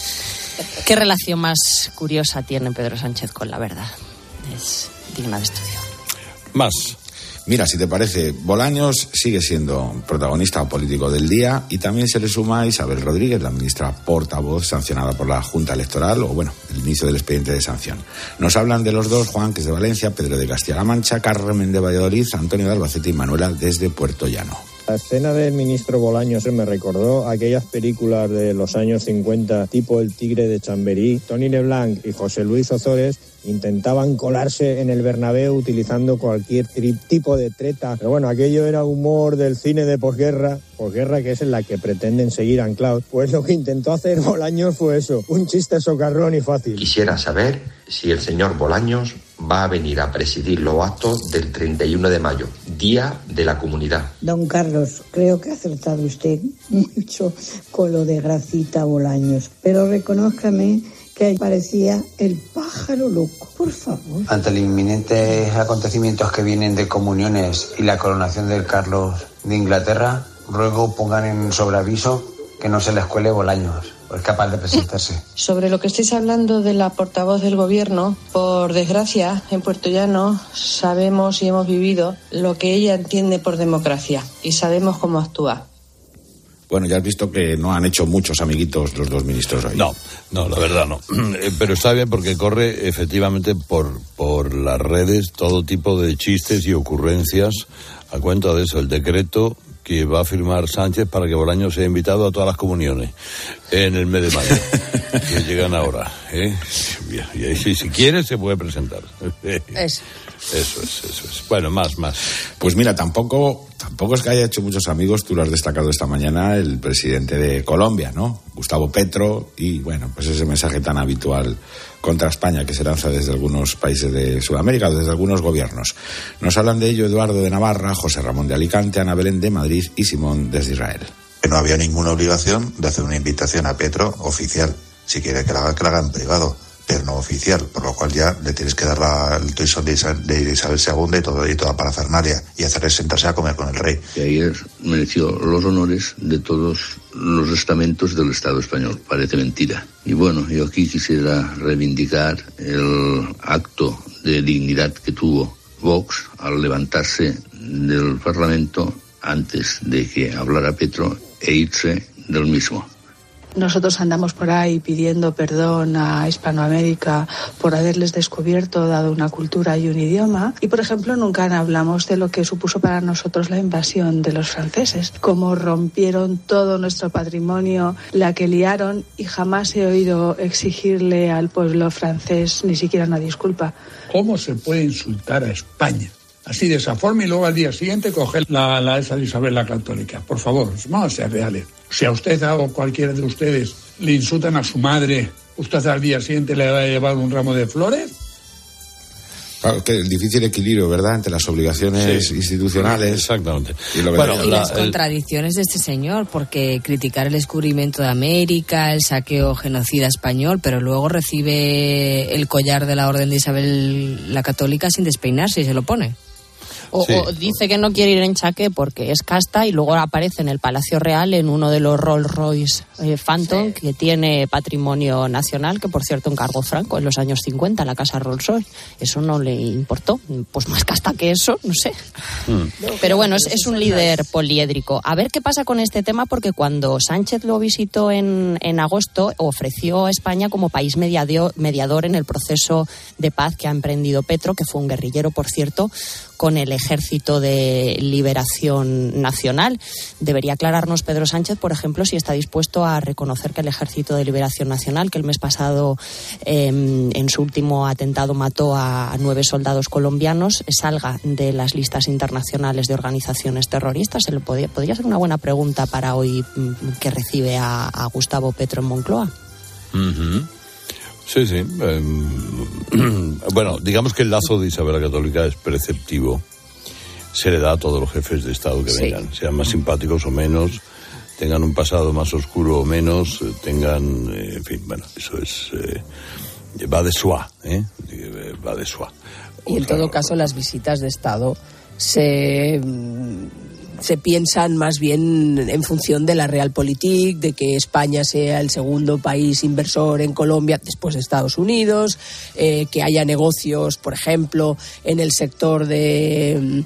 ¿Qué relación más curiosa tiene Pedro Sánchez con la verdad? Es digna de estudio. Más. Mira, si te parece, Bolaños sigue siendo protagonista político del día y también se le suma Isabel Rodríguez, la ministra portavoz sancionada por la Junta Electoral, o bueno, el inicio del expediente de sanción. Nos hablan de los dos, Juan, que es de Valencia, Pedro de Castilla-La Mancha, Carmen de Valladolid, Antonio de Albacete y Manuela desde Puerto Llano. La escena del ministro Bolaños me recordó aquellas películas de los años 50, tipo El Tigre de Chamberí. Tony Leblanc y José Luis Ozores intentaban colarse en el Bernabéu utilizando cualquier tipo de treta. Pero bueno, aquello era humor del cine de posguerra que es en la que pretenden seguir anclados. Pues lo que intentó hacer Bolaños fue eso, un chiste socarrón y fácil. Quisiera saber si el señor Bolaños va a venir a presidir los actos del 31 de mayo, Día de la Comunidad. Don Carlos, creo que ha acertado usted mucho con lo de Gracita Bolaños, pero reconózcame que parecía el pájaro loco, por favor. Ante los inminentes acontecimientos que vienen de comuniones y la coronación del Carlos de Inglaterra, ruego pongan en sobreaviso que no se les cuele Bolaños, o es capaz de presentarse. Sobre lo que estáis hablando de la portavoz del gobierno, por desgracia, en Puerto Llano sabemos y hemos vivido lo que ella entiende por democracia y sabemos cómo actúa. Bueno, ya has visto que no han hecho muchos amiguitos los dos ministros hoy. No, la verdad no. Pero está bien porque corre efectivamente por las redes todo tipo de chistes y ocurrencias a cuenta de eso, el decreto que va a firmar Sánchez para que Bolaños sea invitado a todas las comuniones en el mes de mayo, que llegan ahora. Y ahí, si quiere, se puede presentar. Eso es. Bueno, más. Pues mira, tampoco es que haya hecho muchos amigos, tú lo has destacado esta mañana, el presidente de Colombia, ¿no? Gustavo Petro, y bueno, pues ese mensaje tan habitual contra España que se lanza desde algunos países de Sudamérica, desde algunos gobiernos. Nos hablan de ello Eduardo de Navarra, José Ramón de Alicante, Ana Belén de Madrid y Simón desde Israel. Que no había ninguna obligación de hacer una invitación a Petro oficial. Si quiere que la haga en privado, pero no oficial, por lo cual ya le tienes que dar el toisón de Isabel II y toda parafernalia y hacerle sentarse a comer con el rey. Y ayer mereció los honores de todos los estamentos del Estado español. Parece mentira. Y bueno, yo aquí quisiera reivindicar el acto de dignidad que tuvo Vox al levantarse del Parlamento antes de que hablara Petro e irse del mismo. Nosotros andamos por ahí pidiendo perdón a Hispanoamérica por haberles descubierto, dado una cultura y un idioma. Y, por ejemplo, nunca hablamos de lo que supuso para nosotros la invasión de los franceses, cómo rompieron todo nuestro patrimonio, la que liaron, y jamás he oído exigirle al pueblo francés ni siquiera una disculpa. ¿Cómo se puede insultar a España? Así de esa forma y luego al día siguiente coger la esa de Isabel la Católica. Por favor, vamos a ser reales. Si a usted o cualquiera de ustedes le insultan a su madre, ¿usted al día siguiente le va a llevar un ramo de flores? Claro, que el difícil equilibrio, ¿verdad?, entre las obligaciones institucionales. Exactamente. Y las contradicciones de este señor, porque criticar el descubrimiento de América, el saqueo genocida español, pero luego recibe el collar de la Orden de Isabel la Católica sin despeinarse y se lo pone. O dice que no quiere ir en chaqué porque es casta y luego aparece en el Palacio Real en uno de los Rolls Royce Phantom que tiene patrimonio nacional, que por cierto encargó Franco en los años 50, la casa Rolls Royce. Eso no le importó. Pues más casta que eso, no sé. Pero bueno, es un líder poliédrico. A ver qué pasa con este tema, porque cuando Sánchez lo visitó en agosto, ofreció a España como país mediador en el proceso de paz que ha emprendido Petro, que fue un guerrillero, por cierto, con el Ejército de Liberación Nacional. Debería aclararnos Pedro Sánchez, por ejemplo, si está dispuesto a reconocer que el Ejército de Liberación Nacional, que el mes pasado en su último atentado mató a 9 soldados colombianos, salga de las listas internacionales de organizaciones terroristas. Podría ser una buena pregunta para hoy que recibe a Gustavo Petro en Moncloa. Uh-huh. Sí. Bueno, digamos que el lazo de Isabel la Católica es perceptivo. se le da a todos los jefes de Estado que vengan, sean más simpáticos o menos, tengan un pasado más oscuro o menos, tengan, en fin, bueno, eso es, va de soi, va de soi. Y en todo caso las visitas de Estado se piensan más bien en función de la realpolitik, de que España sea el segundo país inversor en Colombia después de Estados Unidos, que haya negocios, por ejemplo, en el sector de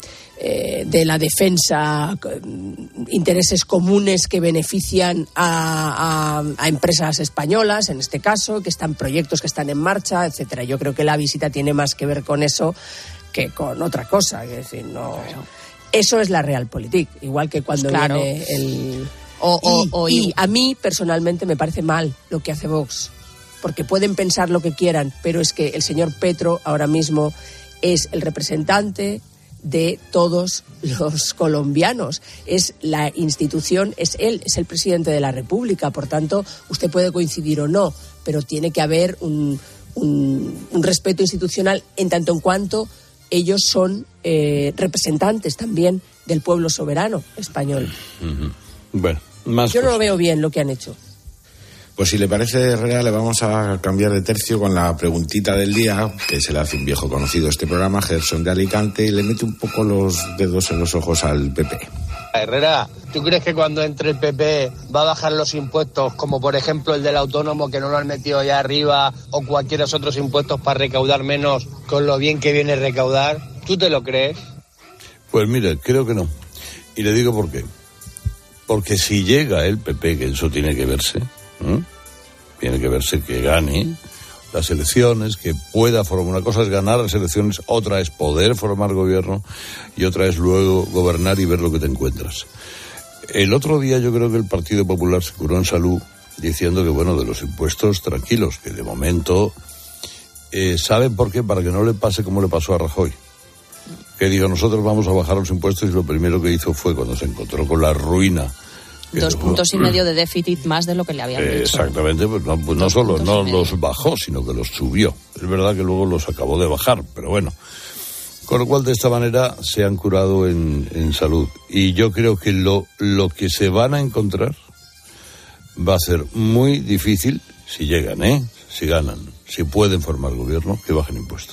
la defensa, intereses comunes que benefician a empresas españolas, en este caso, que están proyectos que están en marcha, etcétera. Yo creo que la visita tiene más que ver con eso que con otra cosa, es decir, no. Eso es la realpolitik, igual que cuando viene el... Y a mí, personalmente, me parece mal lo que hace Vox, porque pueden pensar lo que quieran, pero es que el señor Petro ahora mismo es el representante de todos los colombianos, es la institución, es él, es el presidente de la República, por tanto, usted puede coincidir o no, pero tiene que haber un respeto institucional en tanto en cuanto ellos son representantes también del pueblo soberano español. Bueno, más yo no lo veo bien lo que han hecho. Pues si le parece, Herrera, le vamos a cambiar de tercio con la preguntita del día, que se le hace un viejo conocido a este programa, Gerson de Alicante, y le mete un poco los dedos en los ojos al PP. Herrera, ¿tú crees que cuando entre el PP va a bajar los impuestos, como por ejemplo el del autónomo que no lo han metido ya arriba, o cualquiera otros impuestos para recaudar menos, con lo bien que viene recaudar? ¿Tú te lo crees? Pues mire, creo que no. Y le digo por qué. Porque si llega el PP, que eso tiene que verse, tiene que verse que gane las elecciones, que pueda formar. Una cosa es ganar las elecciones, otra es poder formar gobierno y otra es luego gobernar y ver lo que te encuentras. El otro día yo creo que el Partido Popular se curó en salud diciendo que, bueno, de los impuestos tranquilos, que de momento ¿saben por qué? Para que no le pase como le pasó a Rajoy, que dijo, nosotros vamos a bajar los impuestos, y lo primero que hizo fue, cuando se encontró con la ruina, 2,5 puntos de déficit más de lo que le habían dicho. Exactamente, pues no solo no los bajó, sino que los subió. Es verdad que luego los acabó de bajar, pero bueno. Con lo cual, de esta manera se han curado en salud. Y yo creo que lo que se van a encontrar va a ser muy difícil, si llegan, si ganan, si pueden formar gobierno, que bajen impuestos.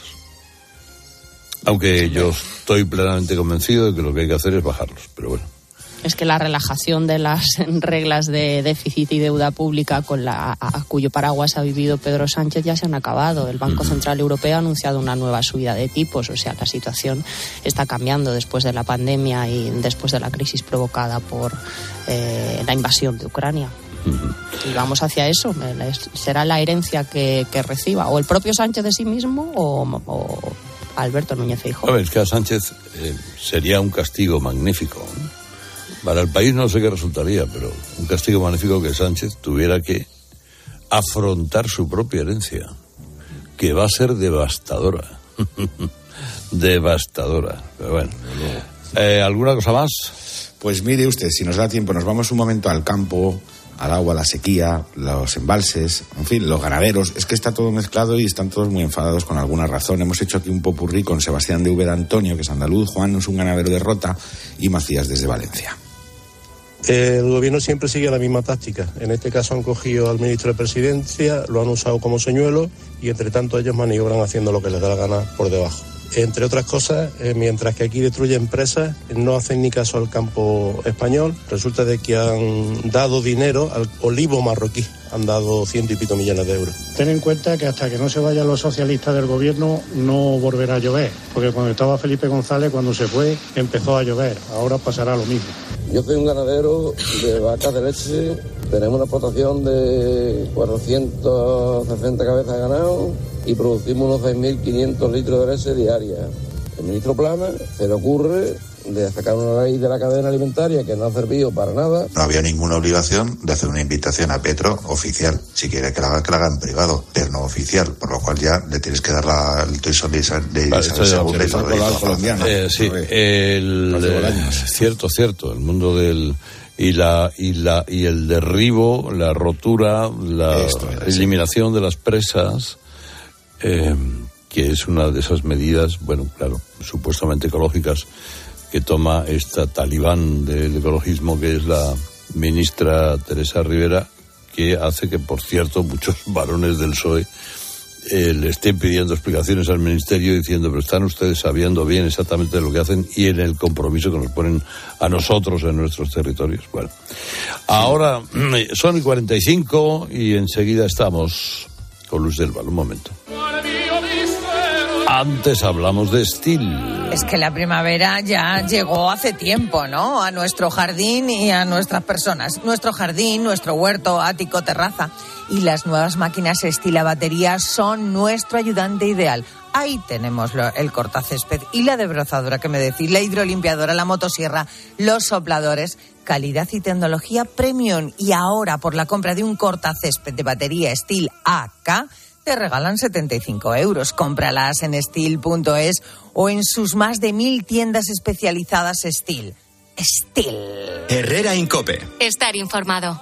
Aunque yo estoy plenamente convencido de que lo que hay que hacer es bajarlos, pero bueno. Es que la relajación de las reglas de déficit y deuda pública con a cuyo paraguas ha vivido Pedro Sánchez ya se han acabado. El Banco Central Europeo ha anunciado una nueva subida de tipos, o sea, la situación está cambiando después de la pandemia y después de la crisis provocada por la invasión de Ucrania. Y vamos hacia eso. Será la herencia que reciba o el propio Sánchez de sí mismo o Alberto Núñez Feijóo. A ver, es que a Sánchez sería un castigo magnífico. Para el país no sé qué resultaría, pero un castigo magnífico que Sánchez tuviera que afrontar su propia herencia, que va a ser devastadora. Devastadora. Pero bueno. ¿Alguna cosa más? Pues mire usted, si nos da tiempo, nos vamos un momento al campo, al agua, la sequía, los embalses, en fin, los ganaderos. Es que está todo mezclado y están todos muy enfadados con alguna razón. Hemos hecho aquí un popurrí con Sebastián de Úbeda Antonio, que es andaluz, Juan es un ganadero de Rota y Macías desde Valencia. El gobierno siempre sigue la misma táctica. En este caso han cogido al ministro de Presidencia, lo han usado como señuelo y entre tanto ellos maniobran haciendo lo que les da la gana por debajo. Entre otras cosas, mientras que aquí destruyen empresas, no hacen ni caso al campo español. Resulta de que han dado dinero al olivo marroquí, han dado 100 y pico millones de euros. Ten en cuenta que hasta que no se vayan los socialistas del gobierno no volverá a llover, porque cuando estaba Felipe González, cuando se fue, empezó a llover. Ahora pasará lo mismo. Yo soy un ganadero de vacas de leche. Tenemos una explotación de 460 cabezas de ganado y producimos unos 6.500 litros de leche diaria. El ministro Plana se le ocurre de sacar una ley de la cadena alimentaria que no ha servido para nada. No había ninguna obligación de hacer una invitación a Petro oficial. Si quiere que la haga en privado, pero no oficial, por lo cual ya le tienes que dar el toisón de Isabel II y todo colombiano. Sí, cierto, el mundo del y el derribo, la rotura, la eliminación de las presas, que es una de esas medidas, bueno, claro, supuestamente ecológicas, que toma esta talibán del ecologismo que es la ministra Teresa Rivera, que hace que, por cierto, muchos varones del PSOE le estén pidiendo explicaciones al Ministerio diciendo, pero están ustedes sabiendo bien exactamente lo que hacen y en el compromiso que nos ponen a nosotros en nuestros territorios. Bueno, ahora son 45 y enseguida estamos con Luis del Val. Un momento. Antes hablamos de Steel. Es que la primavera ya llegó hace tiempo, ¿no? A nuestro jardín y a nuestras personas. Nuestro jardín, nuestro huerto, ático, terraza. Y las nuevas máquinas Steel a batería son nuestro ayudante ideal. Ahí tenemos el cortacésped y la desbrozadora, que me decís, la hidrolimpiadora, la motosierra, los sopladores, calidad y tecnología premium. Y ahora, por la compra de un cortacésped de batería Steel AK, te regalan 75 euros. Cómpralas en Steel.es o en sus más de 1000 tiendas especializadas Steel. Steel. Herrera Incope. Estar informado.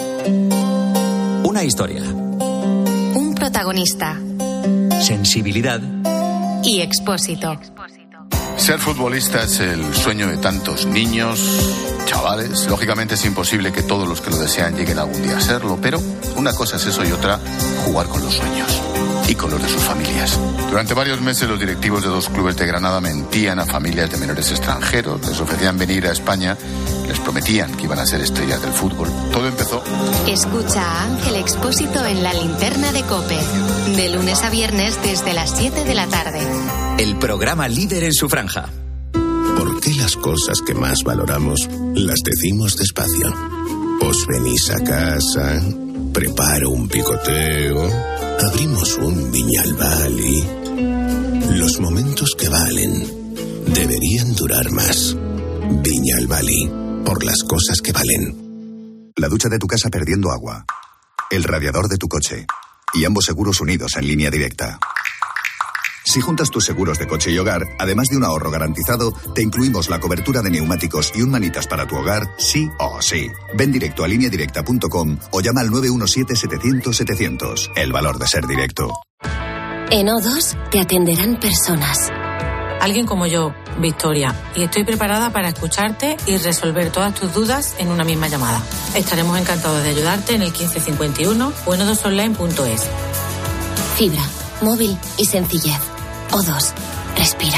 Una historia. Un protagonista. Sensibilidad. Y Expósito. Ser futbolista es el sueño de tantos niños, chavales. Lógicamente es imposible que todos los que lo desean lleguen algún día a serlo, pero una cosa es eso y otra, jugar con los sueños y con los de sus familias. Durante varios meses los directivos de 2 clubes de Granada mentían a familias de menores extranjeros, les ofrecían venir a España, les prometían que iban a ser estrellas del fútbol. Todo empezó. Escucha a Ángel Expósito en La Linterna de COPE, de lunes a viernes desde las 7 de la tarde. El programa líder en su franja. ¿Por qué las cosas que más valoramos las decimos despacio? Os venís a casa, preparo un picoteo, abrimos un Viñalbal y... Los momentos que valen deberían durar más. Viñalbali, por las cosas que valen. La ducha de tu casa perdiendo agua, el radiador de tu coche y ambos seguros unidos en línea directa. Si juntas tus seguros de coche y hogar, además de un ahorro garantizado, te incluimos la cobertura de neumáticos y un manitas para tu hogar, sí o sí. Ven directo a lineadirecta.com o llama al 917-700-700. El valor de ser directo. En O2 te atenderán personas. Alguien como yo, Victoria, y estoy preparada para escucharte y resolver todas tus dudas en una misma llamada. Estaremos encantados de ayudarte en el 1551 o en o2online.es. Fibra, móvil y sencillez. O2, respira.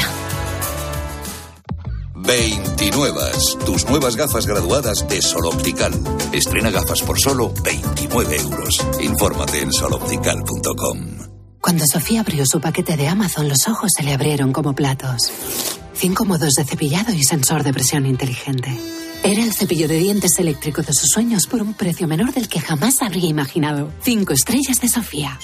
29. Tus nuevas gafas graduadas de Sol Optical. Estrena gafas por solo 29 euros. Infórmate en soloptical.com. Cuando Sofía abrió su paquete de Amazon, los ojos se le abrieron como platos. 5 modos de cepillado y sensor de presión inteligente. Era el cepillo de dientes eléctrico de sus sueños por un precio menor del que jamás habría imaginado. 5 estrellas de Sofía.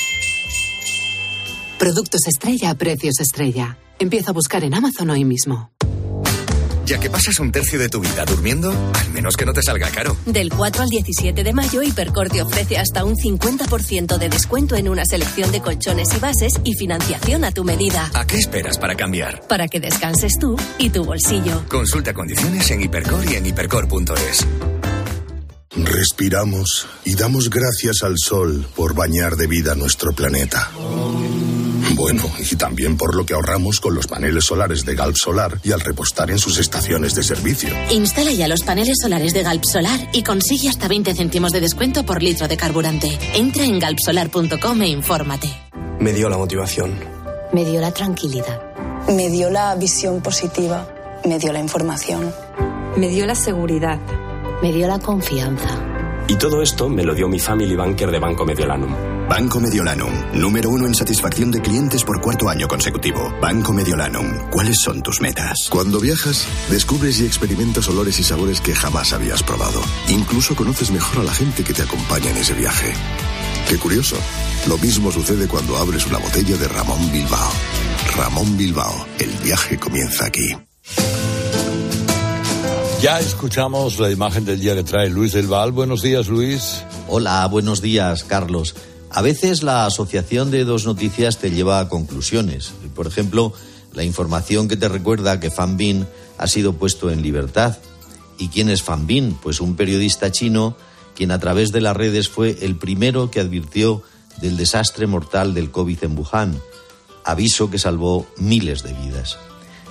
Productos estrella a precios estrella. Empieza a buscar en Amazon hoy mismo. Ya que pasas un tercio de tu vida durmiendo, al menos que no te salga caro. Del 4 al 17 de mayo, Hipercor te ofrece hasta un 50% de descuento en una selección de colchones y bases y financiación a tu medida. ¿A qué esperas para cambiar? Para que descanses tú y tu bolsillo. Consulta condiciones en Hipercor y en hipercor.es. Respiramos y damos gracias al sol por bañar de vida nuestro planeta. Bueno, y también por lo que ahorramos con los paneles solares de Galp Solar y al repostar en sus estaciones de servicio. Instala ya los paneles solares de Galp Solar y consigue hasta 20 céntimos de descuento por litro de carburante. Entra en galpsolar.com e infórmate. Me dio la motivación. Me dio la tranquilidad. Me dio la visión positiva. Me dio la información. Me dio la seguridad. Me dio la confianza. Y todo esto me lo dio mi Family Banker de Banco Mediolanum. Banco Mediolanum, número 1 en satisfacción de clientes por 4º año consecutivo. Banco Mediolanum, ¿cuáles son tus metas? Cuando viajas, descubres y experimentas olores y sabores que jamás habías probado. Incluso conoces mejor a la gente que te acompaña en ese viaje. Qué curioso. Lo mismo sucede cuando abres una botella de Ramón Bilbao. Ramón Bilbao, el viaje comienza aquí. Ya escuchamos la imagen del día que trae Luis del Val. Buenos días, Luis. Hola, buenos días, Carlos. A veces la asociación de dos noticias te lleva a conclusiones. Por ejemplo, la información que te recuerda que Fan Bin ha sido puesto en libertad. ¿Y quién es Fan Bin? Pues un periodista chino quien a través de las redes fue el primero que advirtió del desastre mortal del COVID en Wuhan. Aviso que salvó miles de vidas.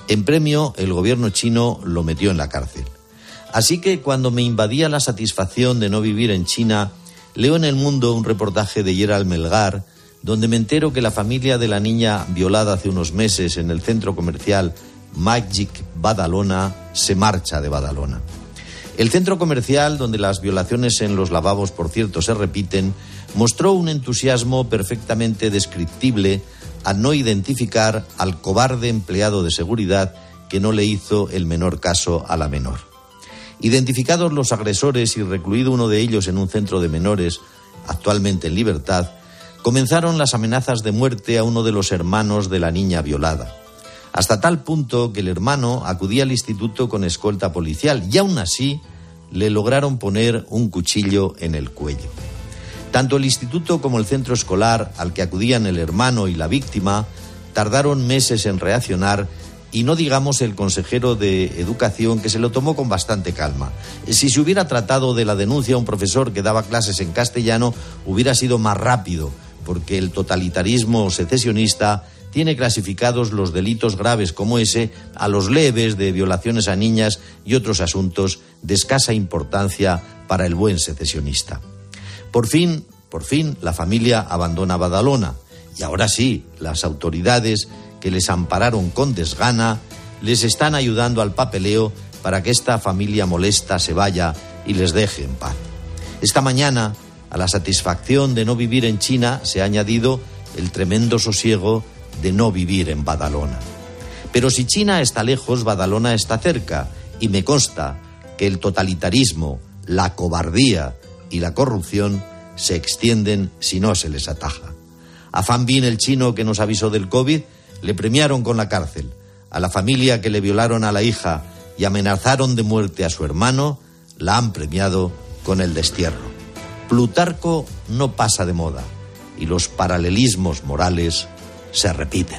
En premio, el gobierno chino lo metió en la cárcel. Así que cuando me invadía la satisfacción de no vivir en China, leo en El Mundo un reportaje de Gerald Melgar, donde me entero que la familia de la niña violada hace unos meses en el centro comercial Magic Badalona se marcha de Badalona. El centro comercial, donde las violaciones en los lavabos, por cierto, se repiten, mostró un entusiasmo perfectamente descriptible al no identificar al cobarde empleado de seguridad que no le hizo el menor caso a la menor. Identificados los agresores y recluido uno de ellos en un centro de menores, actualmente en libertad, comenzaron las amenazas de muerte a uno de los hermanos de la niña violada, hasta tal punto que el hermano acudía al instituto con escolta policial y aún así le lograron poner un cuchillo en el cuello. Tanto el instituto como el centro escolar al que acudían el hermano y la víctima tardaron meses en reaccionar, y no digamos el consejero de Educación, que se lo tomó con bastante calma. Si se hubiera tratado de la denuncia a un profesor que daba clases en castellano, hubiera sido más rápido, porque el totalitarismo secesionista tiene clasificados los delitos graves como ese a los leves de violaciones a niñas y otros asuntos de escasa importancia para el buen secesionista. Por fin, la familia abandona Badalona y ahora sí, las autoridades que les ampararon con desgana les están ayudando al papeleo para que esta familia molesta se vaya y les deje en paz. Esta mañana, a la satisfacción de no vivir en China se ha añadido el tremendo sosiego de no vivir en Badalona. Pero si China está lejos, Badalona está cerca, y me consta que el totalitarismo, la cobardía y la corrupción se extienden si no se les ataja. A Fan Bin, el chino que nos avisó del COVID, le premiaron con la cárcel. A la familia que le violaron a la hija y amenazaron de muerte a su hermano, la han premiado con el destierro. Plutarco no pasa de moda y los paralelismos morales se repiten.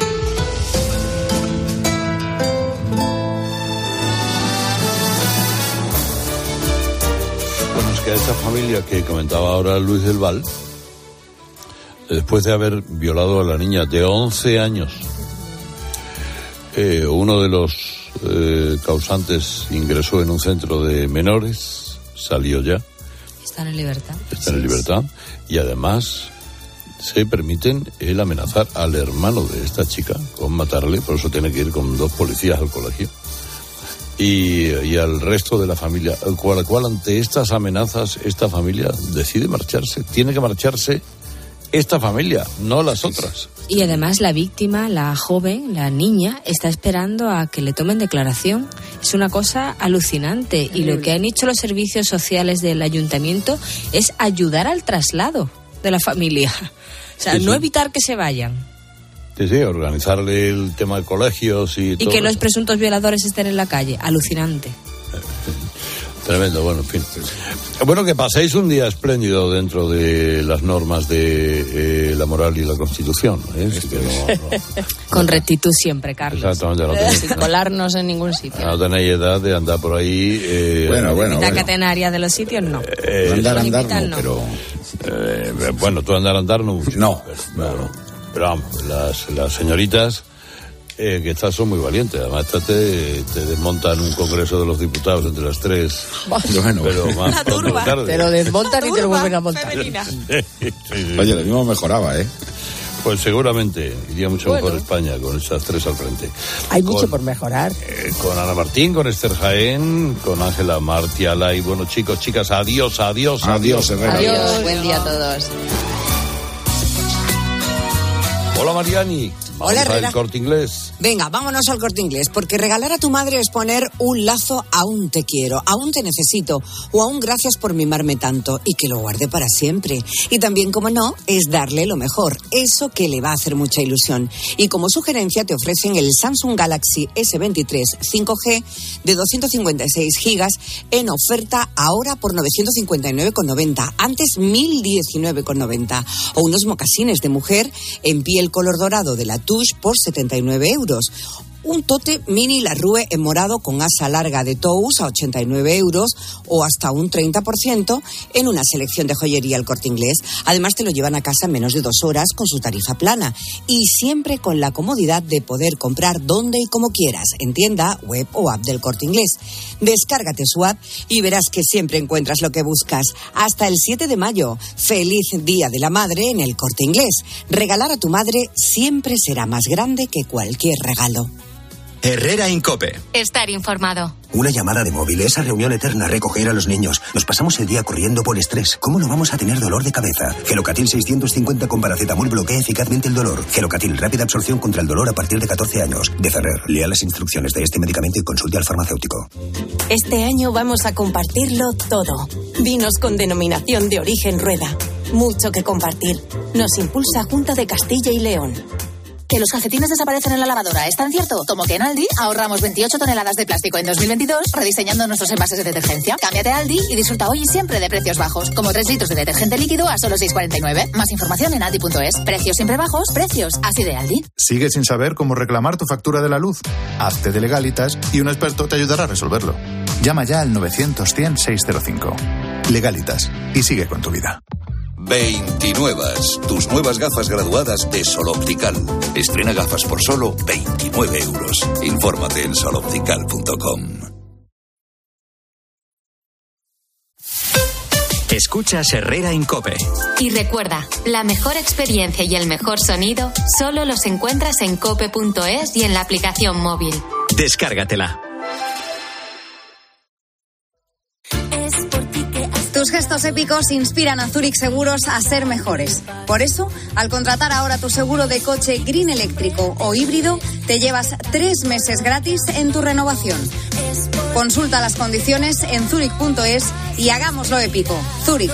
Bueno, es que a esta familia que comentaba ahora Luis del Val, después de haber violado a la niña de 11 años, uno de los causantes ingresó en un centro de menores, salió ya. Están en libertad. Están en libertad y además se permiten el amenazar al hermano de esta chica con matarle, por eso tiene que ir con 2 policías al colegio. Y al resto de la familia, cual ante estas amenazas esta familia decide marcharse. Tiene que marcharse esta familia, no las otras. Y además la víctima, la joven, la niña, está esperando a que le tomen declaración. Es una cosa alucinante. Y lo que han hecho los servicios sociales del ayuntamiento es ayudar al traslado de la familia. O sea, no evitar que se vayan. Sí, organizarle el tema de colegios y todo. Y que los presuntos violadores estén en la calle. Alucinante. Tremendo, bueno, en fin. Bueno, que paséis un día espléndido dentro de las normas de la moral y la Constitución. Así que con rectitud siempre, Carlos. Exactamente. No tenéis, sin colarnos en ningún sitio. No tenéis edad de andar por ahí. Bueno. catenaria de los sitios, no. Andar no, pero... bueno, tú andar no. No. Pero vamos, las señoritas... que estas son muy valientes, además te desmontan un congreso de los diputados entre las 3. Bueno, pero más tarde. Te lo desmontan y te lo vuelven a montar. Sí. Oye, lo mismo mejoraba, Pues seguramente iría mucho mejor España con estas 3 al frente. Hay mucho por mejorar. Con Ana Martín, con Esther Jaén, con Ángela Martiala y bueno, chicos, chicas, adiós. Adiós, Herrera. Adiós, buen día a todos. Hola, Mariani. Hola, Herrera. Al Corte Inglés. Venga, vámonos al Corte Inglés, porque regalar a tu madre es poner un lazo a un te quiero, a un te necesito o a un gracias por mimarme tanto y que lo guarde para siempre. Y también, como no, es darle lo mejor, eso que le va a hacer mucha ilusión. Y como sugerencia te ofrecen el Samsung Galaxy S23 5G de 256 gigas en oferta ahora por 959,90, antes 1.019,90, o unos mocasines de mujer en piel color dorado de la Touche por 79 euros. un tote mini La Rue en morado con asa larga de Tous a 89 euros o hasta un 30% en una selección de joyería El Corte Inglés. Además te lo llevan a casa en menos de 2 horas con su tarifa plana y siempre con la comodidad de poder comprar donde y como quieras, en tienda, web o app del Corte Inglés. Descárgate su app y verás que siempre encuentras lo que buscas. Hasta el 7 de mayo. ¡Feliz Día de la Madre en El Corte Inglés! Regalar a tu madre siempre será más grande que cualquier regalo. Herrera Incope. Estar informado. Una llamada de móvil, esa reunión eterna, recoger a los niños. Nos pasamos el día corriendo por estrés. ¿Cómo no vamos a tener dolor de cabeza? Gelocatil 650 con paracetamol bloquea eficazmente el dolor. Gelocatil, rápida absorción contra el dolor a partir de 14 años. De Ferrer, lea las instrucciones de este medicamento y consulte al farmacéutico. Este año vamos a compartirlo todo. Vinos con denominación de origen Rueda. Mucho que compartir. Nos impulsa Junta de Castilla y León. Que los calcetines desaparecen en la lavadora, ¿es tan cierto? Como que en Aldi ahorramos 28 toneladas de plástico en 2022 rediseñando nuestros envases de detergencia. Cámbiate a Aldi y disfruta hoy y siempre de precios bajos, como 3 litros de detergente líquido a solo 6,49. Más información en aldi.es. Precios siempre bajos, precios así de Aldi. ¿Sigues sin saber cómo reclamar tu factura de la luz? Hazte de Legalitas y un experto te ayudará a resolverlo. Llama ya al 900-100-605. Legalitas y sigue con tu vida. 29. Tus nuevas gafas graduadas de Sol Optical. Estrena gafas por solo 29 euros. Infórmate en soloptical.com. Escuchas Herrera Incope. Y recuerda, la mejor experiencia y el mejor sonido solo los encuentras en cope.es y en la aplicación móvil. Descárgatela. Tus gestos épicos inspiran a Zurich Seguros a ser mejores. Por eso, al contratar ahora tu seguro de coche Green eléctrico o híbrido, te llevas 3 meses gratis en tu renovación. Consulta las condiciones en zurich.es y hagámoslo épico. Zurich.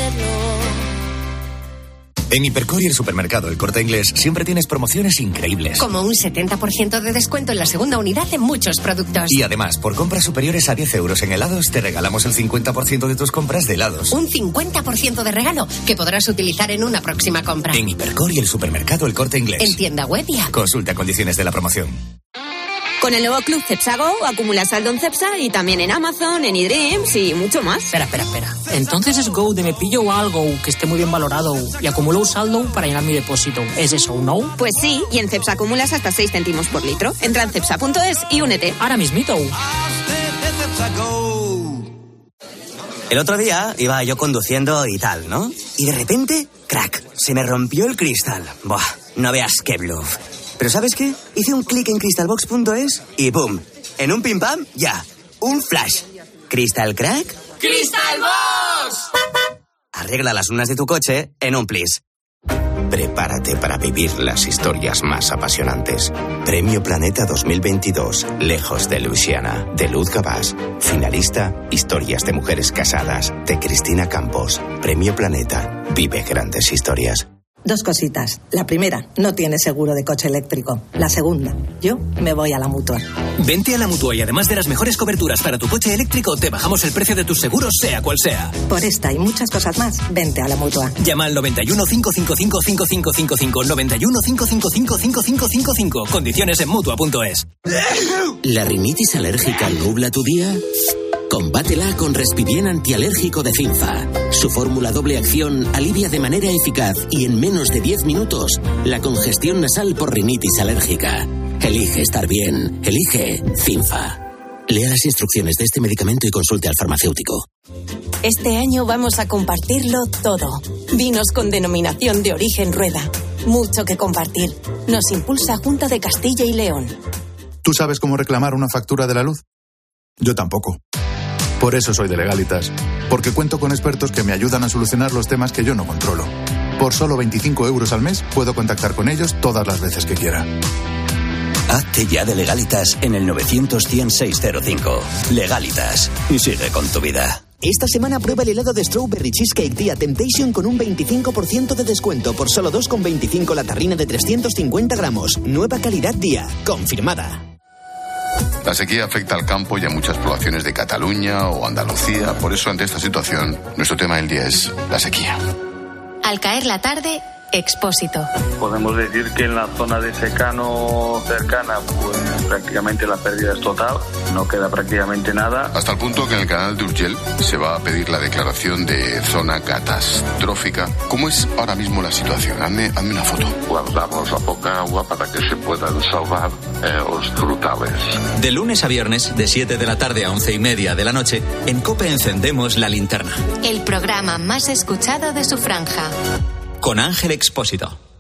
En Hipercor y el supermercado El Corte Inglés siempre tienes promociones increíbles. Como un 70% de descuento en la segunda unidad en muchos productos. Y además, por compras superiores a 10 euros en helados, te regalamos el 50% de tus compras de helados. Un 50% de regalo que podrás utilizar en una próxima compra. En Hipercor y el supermercado El Corte Inglés. En tienda web y app. Consulta condiciones de la promoción. Con el nuevo Club Cepsa Go acumulas saldo en Cepsa y también en Amazon, en eDreams y mucho más. Espera. Entonces es Go de me pillo algo que esté muy bien valorado y acumulo un saldo para llenar mi depósito. ¿Es eso, no? Pues sí, y en Cepsa acumulas hasta 6 céntimos por litro. Entra en cepsa.es y únete. Ahora mismito. El otro día iba yo conduciendo y tal, ¿no? Y de repente, crack, se me rompió el cristal. Buah, no veas qué bluff. Pero ¿sabes qué? Hice un clic en crystalbox.es y ¡pum! En un pim pam, ya. Un flash. ¿Crystal crack? ¡Crystalbox! Arregla las lunas de tu coche en un plis. Prepárate para vivir las historias más apasionantes. Premio Planeta 2022, Lejos de Luisiana, de Luz Gabás. Finalista, Historias de mujeres casadas, de Cristina Campos. Premio Planeta, vive grandes historias. 2 cositas. La primera, no tienes seguro de coche eléctrico. La segunda, yo me voy a la Mutua. Vente a la Mutua y además de las mejores coberturas para tu coche eléctrico, te bajamos el precio de tus seguros, sea cual sea. Por esta y muchas cosas más, vente a la Mutua. Llama al 91 555 5555, 91 555 5555. Condiciones en Mutua.es. ¿La rinitis alérgica nubla tu día? Combátela con Respibien antialérgico de Finfa. Su fórmula doble acción alivia de manera eficaz y en menos de 10 minutos la congestión nasal por rinitis alérgica. Elige estar bien. Elige Finfa. Lea las instrucciones de este medicamento y consulte al farmacéutico. Este año vamos a compartirlo todo. Vinos con denominación de origen Rueda. Mucho que compartir. Nos impulsa Junta de Castilla y León. ¿Tú sabes cómo reclamar una factura de la luz? Yo tampoco. Por eso soy de Legalitas, porque cuento con expertos que me ayudan a solucionar los temas que yo no controlo. Por solo 25 euros al mes puedo contactar con ellos todas las veces que quiera. Hazte ya de Legalitas en el 900-100-605. Legalitas. Y sigue con tu vida. Esta semana prueba el helado de Strawberry Cheesecake Dia Temptation con un 25% de descuento por solo 2,25 la tarrina de 350 gramos. Nueva calidad Dia. Confirmada. La sequía afecta al campo y a muchas poblaciones de Cataluña o Andalucía. Por eso, ante esta situación, nuestro tema del día es la sequía. Al caer la tarde, Expósito. Podemos decir que en la zona de secano cercana, pues prácticamente la pérdida es total, no queda prácticamente nada. Hasta el punto que en el canal de Urgell se va a pedir la declaración de zona catastrófica. ¿Cómo es ahora mismo la situación? Hazme una foto. Guardamos la poca agua para que se puedan salvar los frutales. De lunes a viernes, de 7 de la tarde a 11:30 de la noche, en COPE encendemos la linterna. El programa más escuchado de su franja. Con Ángel Expósito.